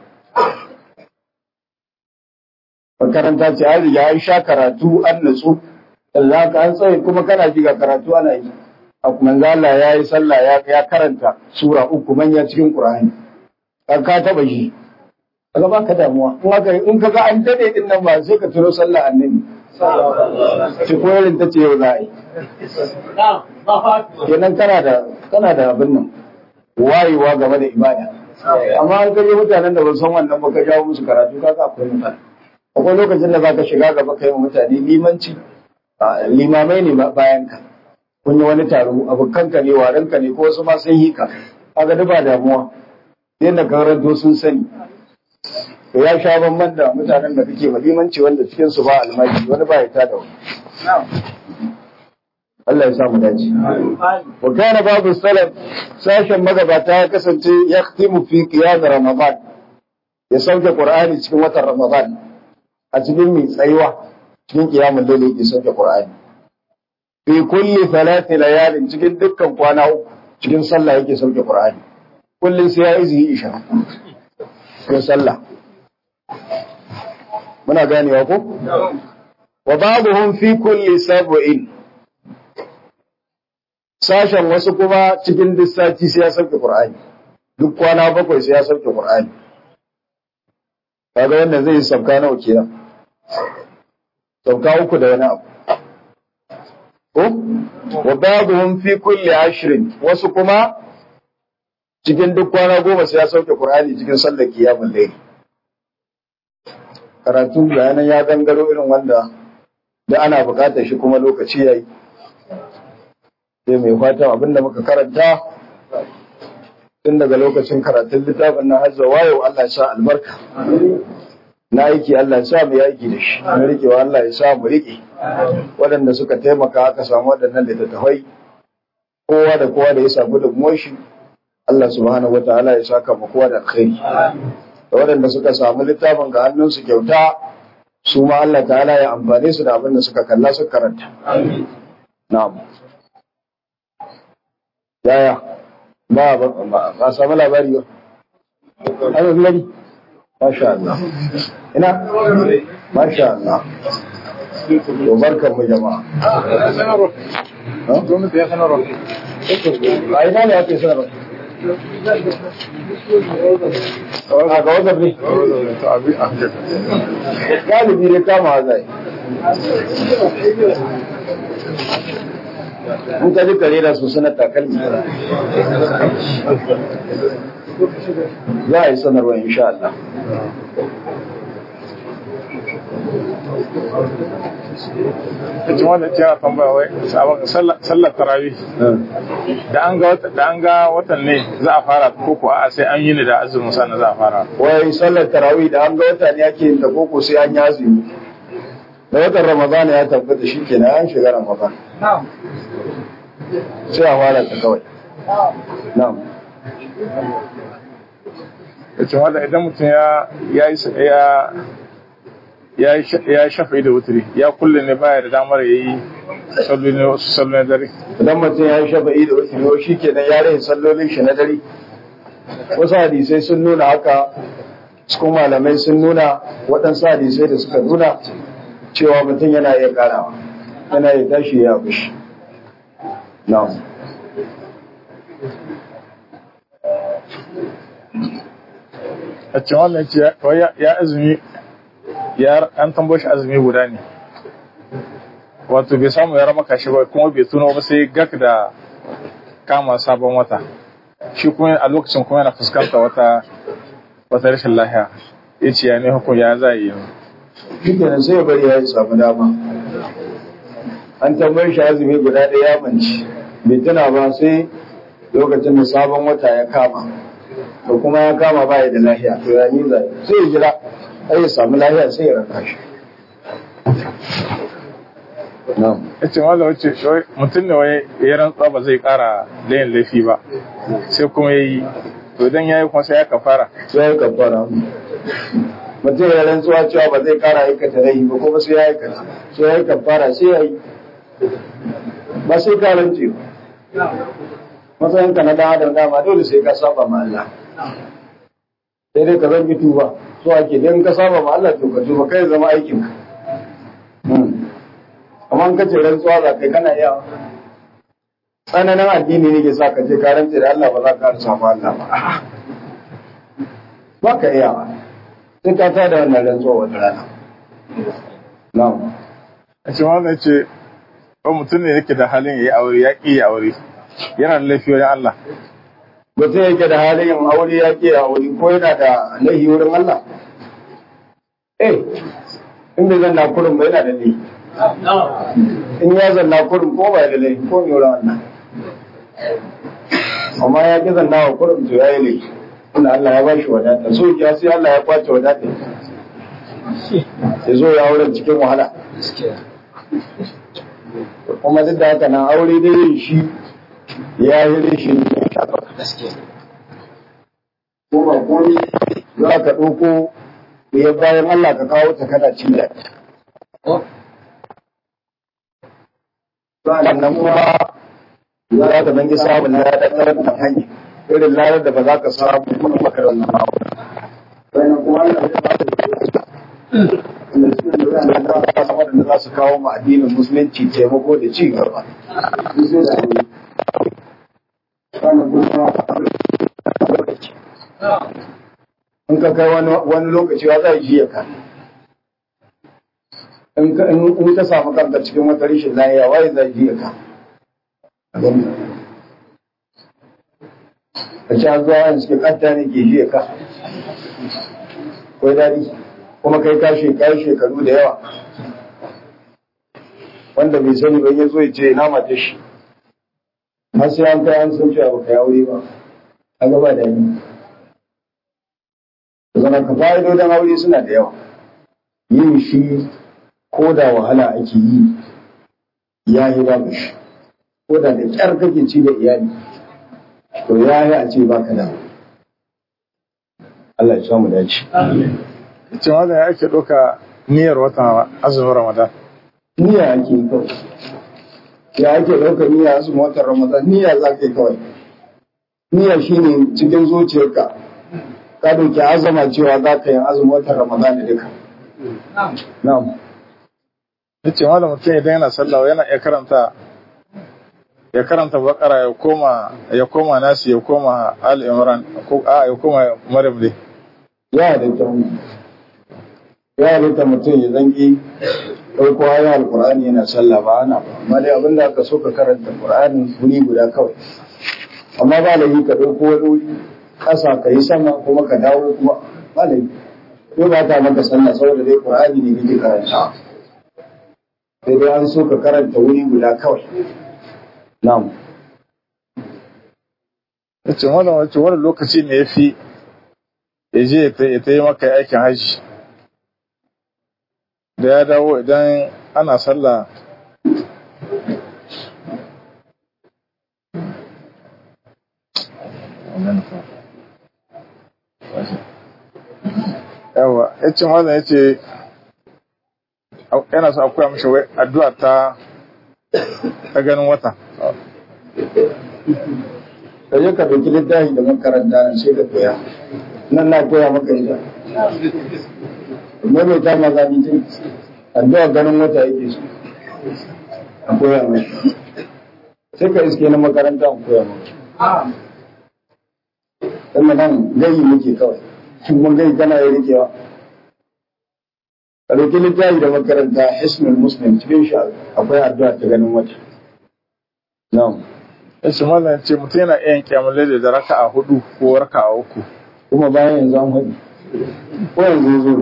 makaranta ce an riga an sha karatu an natsu za ka an tsaye kuma kana ji ga karatu ana yi a manzo Allah ya yi sallah ya karanta sura 3 manya cikin Qur'ani ka taba shi kaga ba ka damuwa in ka ga an dade din nan ba sai ka tuno sallah annabi ci koyarin ta ce yau za a yi kenan kana da abin nan wayewa game da ibada amma an kaje mutanen da ba san wannan ba ka jawo musu karatu kaga akwai mutane akwai lokacin da zaka shiga gaba kai mutane limanci limamai ne bayan ka kun yi wani taro abokanka ne waranka ne ko wasu ma sun yi ka kaga da ba damuwa yadda karanto sun sani to ya sha bamban da mutanen da kake limanci wanda cikin su ba almaji wani ba ya tada wani Allah ya sa mu dace wa kana babu salaf sashen magabata ya kasance ya khtimu fi qiyam ramadan ya sauke qur'ani cikin watan ramadan a cikin mai tsayuwa cikin qiyamul layl ya sauke qur'ani fi kulli thalath layalin cikin dukkan kwana uku cikin sallah yake sauke qur'ani kullun sai ya izi isha ko sallah muna ganewa ko wa ba'dhum fi kulli sab'in sashen wasu kuma cikin duk sati sai ya sauke Qur'ani duk kwana 7 sai ya sauke Qur'ani kaga wannan zai sauka nawa kenan sauka 3 da wani abu ko wa ba'dhum fi kulli 10 wasu kuma cikin duk kwana 10 sai ya sauke Qur'ani cikin sallar qiyamul layl karatu bayanan ya gangaro irin wanda da ana bukatar shi kuma lokaci yayi sai mai fatan abinda muka karanta tun daga lokacin karatun littafin na hazza wayo Allah ya sa albarka na aiki Allah ya sa mu aiki da shi na rikewa Allah ya sa mu rike waɗanda suka taimaka aka samu waɗannan littattafai kowa da kowa da ya samu da shi Allah subhanahu wataala ya saka mu kowa da alkhairi da waɗanda suka samu littafin ga hannunsu kyauta su ma Allah ta'ala ya amfane su da abin da suka kalla su karanta na'am yaya ba samu labari ba an yi lari masha Allah ina masha Allah to barkan mu jama'a gwamnati ya sanarwa a ina ne ake sanarwa a ga wadda ne galibi ne kama zai in ka ji kare da su suna takalmi za a yi sanarwa insha Allah cikin wanda ce tambaya wai sabon sallar tarawih da an ga watan ne za a fara koko a sai an yi ne da azumin sannan za a fara wai sallar tarawih da an ga wata ne ake yin ta koko sai an yi azumi da watan Ramadan ya tabbata shikenan an shiga Ramadan sai a fara ta kawai na'am cikin wanda idan mutum ya yi shafa'i da wuturi ya kulle ne baya da damar ya yi sallolin dare idan mutum ya yi shafa'i da wuturi shi kenan ya rai sallolin shi na dare wasu hadisai sun nuna haka cikin malamai sun nuna waɗansu hadisai da suka nuna cewa mutum yana iya karawa yana iya tashi ya fushi na'am a cikin wannan ce ya azumi an tambo shi azumi guda ne wato bai samu ya ramaka shi ba kuma bai tuno ba sai gak da kama sabon wata shi kuma a lokacin kuma yana fuskanta wata rashin lahiya ya ce ya ne hukun ya za yi yanzu shi kenan sai ya bari ya yi samu dama an tambayar shi azumi guda ɗaya ya manci bai tuna ba sai lokacin da sabon wata ya kama to kuma ya kama ba ya da lahiya to ya ni zai sai ya jira ai ya samu lahiya sai ya raka shi ya ce wanda wace mutum da wai ya rantsuwa ba zai kara da yin laifi ba sai kuma ya yi to idan ya yi kuma sai ya kafara mutum ya rantsuwa cewa ba zai kara aikata laifi ba kuma sai ya aikata sai ya yi kafara sai ya yi ba sai ka rantse ba matsayin ka na dan adam dama dole sai ka saba ma Allah sai dai ka zangi tuba so ake dan ka saba ma Allah to ka tuba kai zama aikin ka amma ka ce rantsuwa za kai kana iya tsananin addini ne ke sa ka ce ka rantse da Allah ba za ka saba Allah ba ba ka iya ba sai ka tada wannan rantsuwa wata rana na'am a ce wanda ce ba mutum ne yake da halin ya yi aure ya ƙi ya aure yana da laifi wajen Allah mutum yake da halin yin aure ya ƙi ya aure ko yana da laifi wurin Allah in bai zanna kurin ba yana da laifi in ya zanna kurin ko ba da laifi ko ne wurin Allah amma ya ƙi zanna wa kurin to ya yi laifi inda Allah ya ba shi wadata so ya sai Allah ya kwace wadata ya zo ya auren cikin wahala kuma duk da haka nan aure da yin shi ya yi rashin ko ba komi za ka ɗauko ya bayan Allah ka kawo ta kana cin da sannan kuma za ka dangi samun ladar ta hanyar irin ladar da ba za ka samu kuma makarar na hawa sannan kuma Allah ya ba da waɗanda za su kawo ma addinin musulunci taimako da ci gaba. In ka kai wani lokaci wa zai jiya ka. In ka samu kanka cikin wata rashin lafiya wai zai jiya ka. A ci zuwa wani suke kanta ne ke jiya ka. Kwai daɗi. Kuma kai ka shekaru da yawa wanda bai sani ba ya zo ya ce na mata shi har sai an kai an san cewa baka yi aure ba a gaba da ni zama ka fa'idodin aure suna da yawa yin shi ko da wahala ake yi ya yi ba shi ko da kyar kake ci da iyali to ya yi a ce baka da Allah ya samu dace cewa da ya ake ɗauka niyyar watan azumin Ramadan. Niyya ake yi kawai. Ya ake ɗauka niyya azumin watan Ramadan, niyya za ka yi kawai. Niyya shi ne cikin zuciyarka, ka ɗauki azama cewa za ka yi azumin watan Ramadan da duka. Na'am. Cewa da mutum idan yana sallah yana ya karanta bakara ya koma nasi ya koma Ali Imran ya koma Maryam dai. Ya da kyau. Ya halitta mutum ya zangi ɗauko ayoyin alƙur'ani yana sallah ba ana ba amma dai abin da aka so ka karanta ƙur'ani wuri guda kawai amma ba da yi ka ɗauko wani wuri ƙasa ka yi sama kuma ka dawo kuma ba da yi ko ba ta maka sallah saboda dai ƙur'ani ne kake karanta sai dai an so ka karanta wuri guda kawai na'am yace wani lokaci ne yafi ya je ya yi maka aikin haji da ya dawo idan ana sallah yawa yace wannan yace yana so akwai mishi addu'a ta ganin wata kaje ka dauki littafi da makaranta sai ka koya nan na koya maka ita mai ta magani ce addu'a ganin wata yake su a koya mai sai ka iske na makaranta a koya mai sannan nan gayi muke kawai shin mun gai kana yi rikewa ka dauki littafi da makaranta hisnul muslim cikin shi akwai addu'a ta ganin wata na'am yace mallan ce mutum yana iya kiyamul da raka'a 4 ko raka'a 3 kuma bayan yanzu an haɗu ko yanzu zo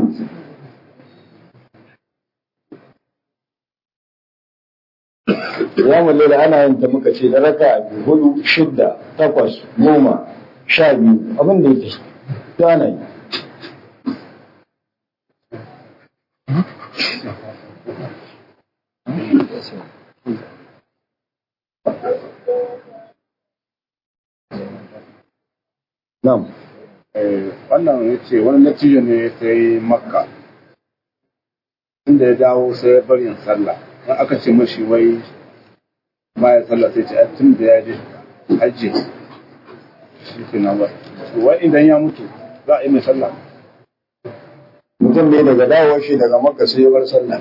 ya mulle da ana yin ta muka ce da raka 4, 6, 8, 10, 12 abin da yake ta ana yi Na'am. Wannan ya ce wani natijo ne ta yi makka inda ya dawo sai ya bar yin sallah in aka ce mashi wai baya sallah sai ce tun da ya je hajji shi ke nan ba wai idan ya mutu za a yi mai sallah Mutum ne daga dawowar shi daga makka sai ya bar sallah.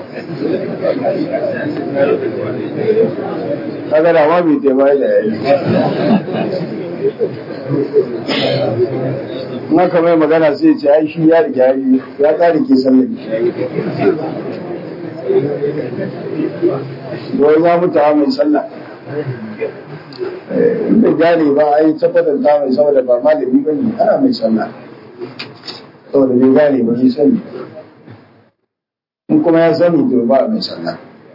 Kaga da ma bai taimaka da yayi. Na kamar magana sai ce ai shi ya riga ya ƙari ke sallah. Wai ya mutu a mai sallah. Inda gane ba a yi tabbatar da mai saboda ba malami ba ne ana mai sallah. Saboda bai gane ba shi sani. In kuma ya sani to ba mai sallah.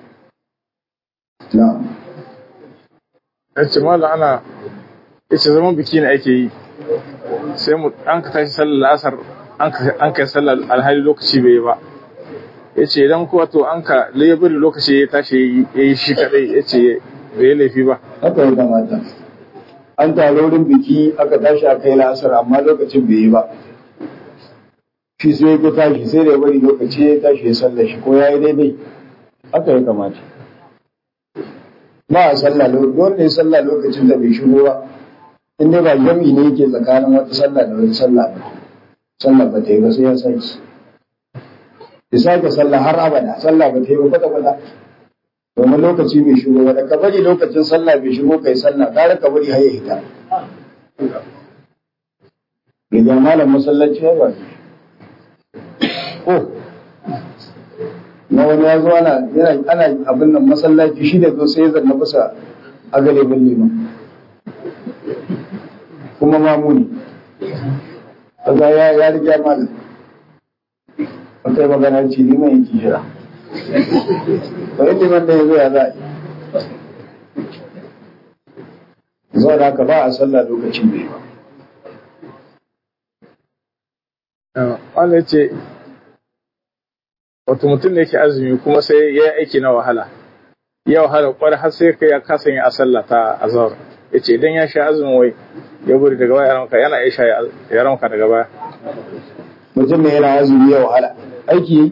Na'am. yace mallam ana yace zaman biki ne ake yi sai mu an ka tashi sallar asar an kai sallar alhali lokaci bai yi ba yace idan kuwa to an ka bari lokaci ya tashi yayi shi kadai yace bai yi laifi ba. Haka ya kamata. An taro wurin biki aka tashi aka yi la'asar amma lokacin bai yi ba. Shi sai ya tashi sai da ya bari lokaci ya tashi ya sallar shi ko ya yi daidai. Haka ya kamata. Ba a sallah dole ne sallah lokacin da bai shigo ba. In dai ba jami'i ne yake tsakanin wata sallah da wata sallah ba. Sallah ba ta yi ba sai ya sake. Ya sake sallah har abada. Sallah ba ta yi ba kwata-kwata. Domin lokaci bai shigo ba. Da ka bari lokacin sallah bai shigo kai sallah. Kare ka bari har ya hita. Riga malam masallaci ya ba. Ko na wani ya zo ana abin nan masallaci shi da zo sai ya zanna kusa a galibin liman kuma mamuni kaga ya riga malam akai magana ce liman yake jira bai liman da ya zo ya za a zo da haka ba a sallah lokacin bai ba wanda ce wato mutum ne yake azumi kuma sai ya yi aiki na wahala ya wahala kwarai har sai kai ya kasa yin asalla ta azhar yace idan ya sha azumin wai ya buri daga baya ranka yana iya sha ya ranka daga baya mutum ne yana azumi ya wahala aiki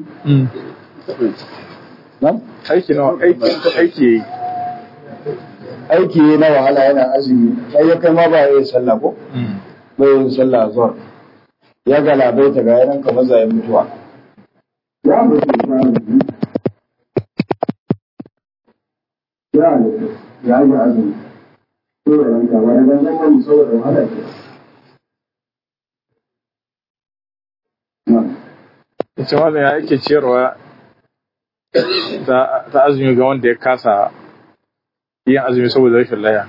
aiki yi aiki na wahala yana azumi sai ya kai ma ba ya yi sallah ko bai yin sallah azhar ya galabaita ga yaran kamar zai mutuwa ya mutu ya yi azumi ko da ranka wani gangan kan saboda wahala ke ita wannan ya ake ciyarwa ta azumi ga wanda ya kasa yin azumi saboda rashin laya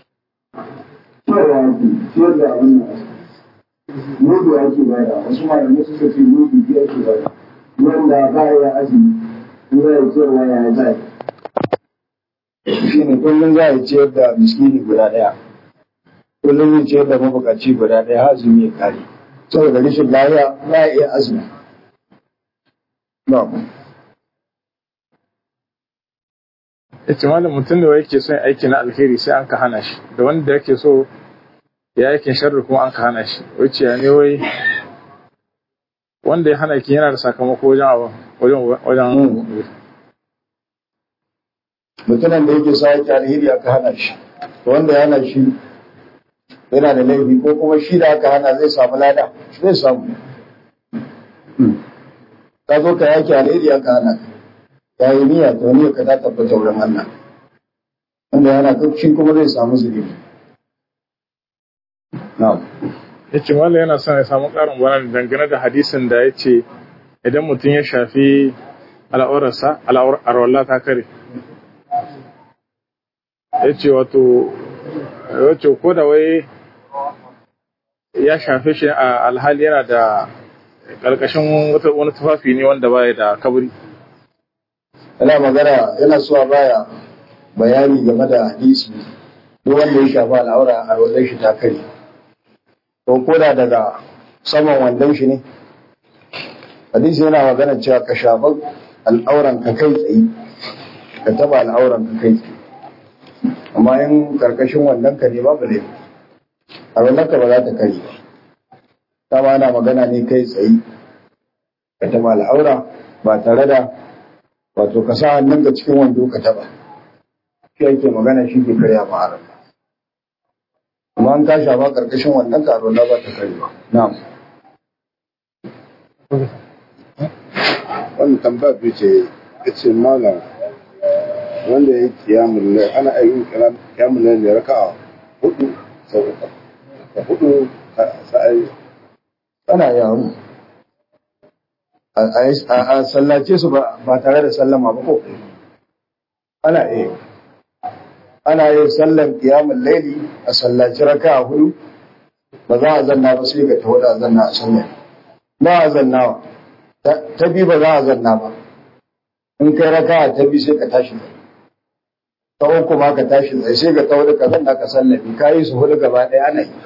ciyar da abin da mudu ake bada wasu malamai suka ce mudu biyu ake bada wanda ba ya azumi za ya ciyarwa ya zai shi ne kullum za a ciyar da miskini guda ɗaya kullum zai ciyar da mabukaci guda ɗaya azumi ya kare saboda rashin lafiya za a iya azumi ita malam mutum da yake son aiki na alheri sai an ka hana shi da wanda yake so ya aikin sharri kuma an ka hana shi wacce ya ne wai wanda ya hana ki yana da sakamako wajen mutumin da yake sa yake alheri aka hana shi wanda ya hana shi yana da laifi ko kuma shi da aka hana zai samu lada zai samu ka zo ka yake alheri aka hana ka yi niyya to niyya ka ta tabbata wurin Allah wanda yana shi kuma zai samu zunubi na'am yace mallam yana son ya samu karin bayani dangane da hadisin da yace idan mutum ya shafi al'aurarsa al'aurar ta kare yace wato ko da wai ya shafe shi a alhali yana da karkashin wani tufafi ne wanda baya da kaburi yana magana yana so a baya bayani game da hadisi duk wanda ya shafa al'aura a wannan shi ta kare ko koda daga saman wandon shi ne hadisi yana magana cewa ka shafa al'auran ka kai tsaye ka taba al'auran ka kai tsaye amma in karkashin wannan ka ne babu laifi a wannan ka ba za ta kare ba ta ba ana magana ne kai tsaye ka taba al'aura ba tare da wato ka sa hannun ka cikin wando ka taba shi ake magana shi ke karya ma haram amma an ka shafa karkashin wannan ka ba ta kare ba na'am wannan tambaya biyu ce malam wanda ya yi kiyamun lai ana yin kiyamun lai ne raka'a 4 sau 4 sa'ai ana yawon a sallace su ba tare da sallama ba ko ana yin sallan kiyamun laili a sallaci raka'a 4 ba za a zanna ba sai ga tawada a zanna a sallan ba a zannawa ta bi ba za a zanna ba in kai raka'a ta bi sai ka tashi ta uku ma ka tashi tsaye sai ga tawada ka zanna ka sallabi ka yi su hudu gaba ɗaya ana yi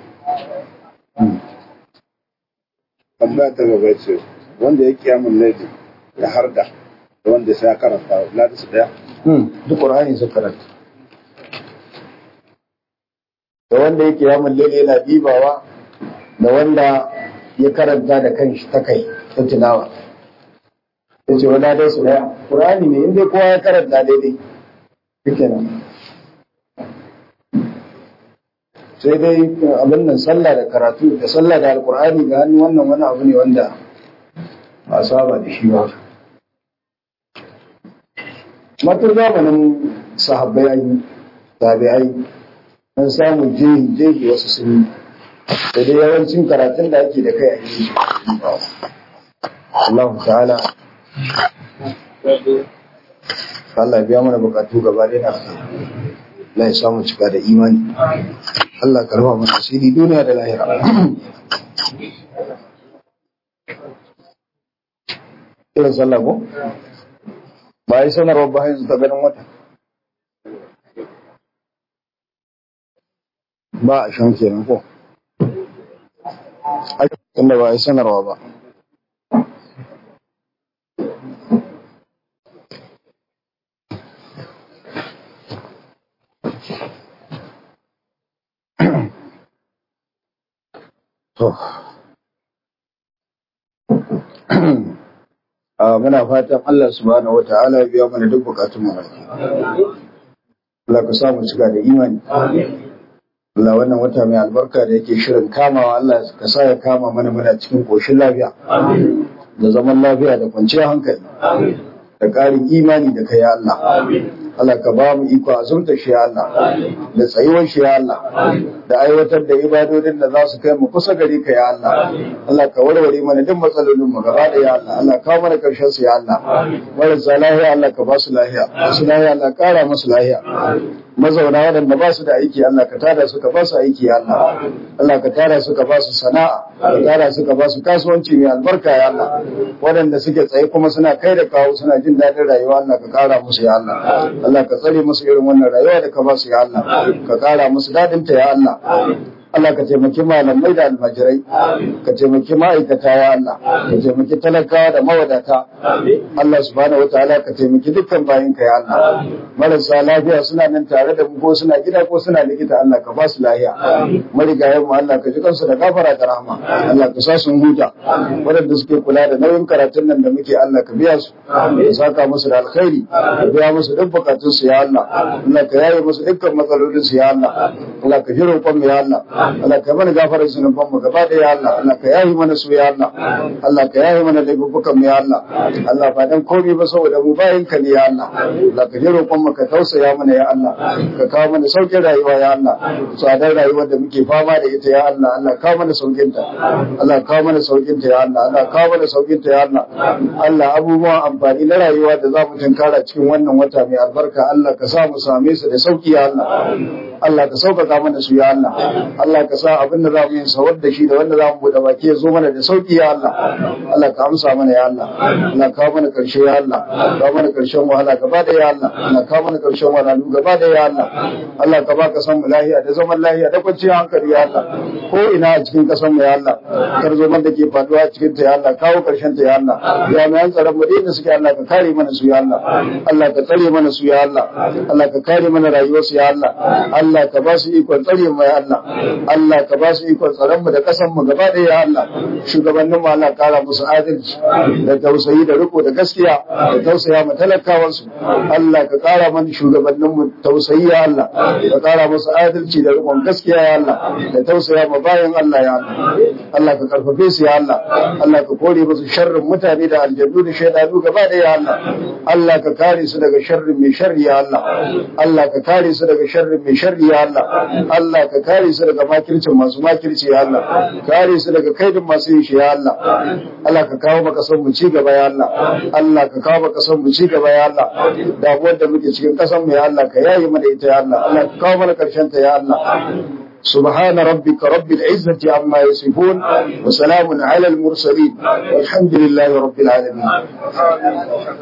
tambaya ta gaba ce wanda ya kiyamun laili da harda da wanda sai ya karanta ladi su daya duk qur'ani su karanta da wanda ya kiyamun laili yana dibawa da wanda ya karanta da kanshi ta kai ta tilawa ya ce wanda dai su daya qur'ani ne inda kowa ya karanta daidai shike nan sai dai abin nan sallah da karatu da sallah da alqur'ani ga hannu wannan wani abu ne wanda ba saba da shi ba matar zamanin sahabbai ayi tabi'ai an samu jehi wasu sun yi da dai yawancin karatun da ake da kai a yi Allah ta'ala Allah biya mana bukatu gaba da Allah ya samu cika da imani Allah ka rufa mana asiri duniya da lahira irin sallah ko ba yi sanarwa ba yanzu ta ganin wata ba a shan kenan ko tunda ba yi sanarwa ba muna fatan Allah subhanahu wata'ala ya biya mana duk bukatun mu. Allah ka samu cika da imani. Allah wannan wata mai albarka da yake shirin kamawa Allah ka sa ya kama mana muna cikin koshin lafiya. Da zaman lafiya da kwanciyar hankali. Da ƙarin imani da kai ya Allah. Allah ka ba mu iko azumta shi ya Allah. Da tsayuwar shi ya Allah. Da aiwatar da ibadodin da za su kai mu kusa gare ka ya Allah. Allah ka warware mana duk matsalolin mu gaba da ya Allah. Allah ka mana karshen su ya Allah. Marasa lahiya Allah ka ba su lahiya. Masu lahiya Allah kara musu lahiya. Mazauna waɗanda ba su da aiki Allah ka tada su ka ba su aiki ya Allah. Allah ka tada su ka ba su sana'a. Ka tada su ka ba su kasuwanci mai albarka ya Allah. Waɗanda suke tsaye kuma suna kai da kawo suna jin daɗin rayuwa Allah ka kara musu ya Allah. Allah ka tsare musu irin wannan rayuwa da ka ba su ya Allah. Ka kara musu daɗin ta ya Allah. Allah ka taimaki malamai da almajirai, ka taimaki ma'aikata ya Allah, ka taimaki talakawa da mawadata. Allah subhanahu wa ta'ala ka taimaki dukkan bayinka ya Allah. Marasa lafiya suna nan tare da mu ko suna gida ko suna likita Allah ka ba su lafiya. Marigayen mu Allah ka ji kansu da gafara da rahama. Allah ka sa sun huta. Waɗanda suke kula da nauyin karatun nan da muke Allah ka biya su. Ka saka musu da alkhairi, ka biya musu duk bukatun su ya Allah. Allah ka yaye musu dukkan matsalolin su ya Allah. Allah ka ji roƙon mu ya Allah. Allah ka mana gafarar zunuban mu gaba da ya Allah. Allah ka yahi mana su ya Allah. Allah ka yahi mana laifukan mu ya Allah. Allah ba dan komai ba saboda mu bayin ka ne ya Allah. Allah ka ji roƙon mu ka tausaya mana ya Allah. Ka kawo mana sauƙin rayuwa ya Allah. Tsadar rayuwar da muke fama da ita ya Allah. Allah kawo mana sauƙin ta. Allah kawo mana sauƙin ta ya Allah. Allah kawo mana sauƙin ta ya Allah. Allah abubuwan amfani na rayuwa da za mu tunkara cikin wannan wata mai albarka Allah ka sa mu same su da sauƙi ya Allah. Allah ka sauƙaƙa mana su ya Allah Allah ka sa abin da za mu yi sawar da shi da wanda za mu buɗe baki ya zo mana da sauƙi ya Allah Allah ka amsa mana ya Allah Allah ka mana karshe ya Allah ka mana karshen wahala gaba da ya Allah Allah ka mana karshen wahala gaba da ya Allah Allah ka ba ka san mu lahiya da zaman lahiya da kwanciyar hankali ya Allah ko ina a cikin kasan mu ya Allah tarzoman da ke faduwa a cikin ta ya Allah kawo karshen ta ya Allah ya mai tsaron mu da suke Allah ka kare mana su ya Allah Allah ka tsare mana su ya Allah Allah ka kare mana rayuwar su ya Allah Allah ka ba su ikon tsare mu ya Allah Allah ka ba su ikon tsaron mu da kasan mu gaba da ya Allah shugabannin mu Allah kara musu adalci da tausayi da riko da gaskiya da tausaya mu talakawan su Allah ka kara mana shugabannin mu tausayi ya Allah ka kara musu adalci da rikon gaskiya ya Allah da tausaya ma bayan Allah ya Allah Allah ka karfafe su ya Allah Allah ka kore musu sharrin mutane da aljannu da shaydanu gaba da ya Allah Allah ka kare su daga sharrin mai sharri ya Allah Allah ka kare su daga sharrin mai sharri ya Allah Allah ka kare su daga makircin masu makirci ya Allah kare su daga kaidin masu yin shi ya Allah Allah ka kawo maka son mu ci gaba ya Allah Allah ka kawo maka son mu ci gaba ya Allah damuwar da muke cikin kasan mu ya Allah ka yayi mana ita ya Allah Allah ka kawo mana karshen ta ya Allah سبحان ربك رب العزة عما يصفون وسلام على المرسلين والحمد لله رب العالمين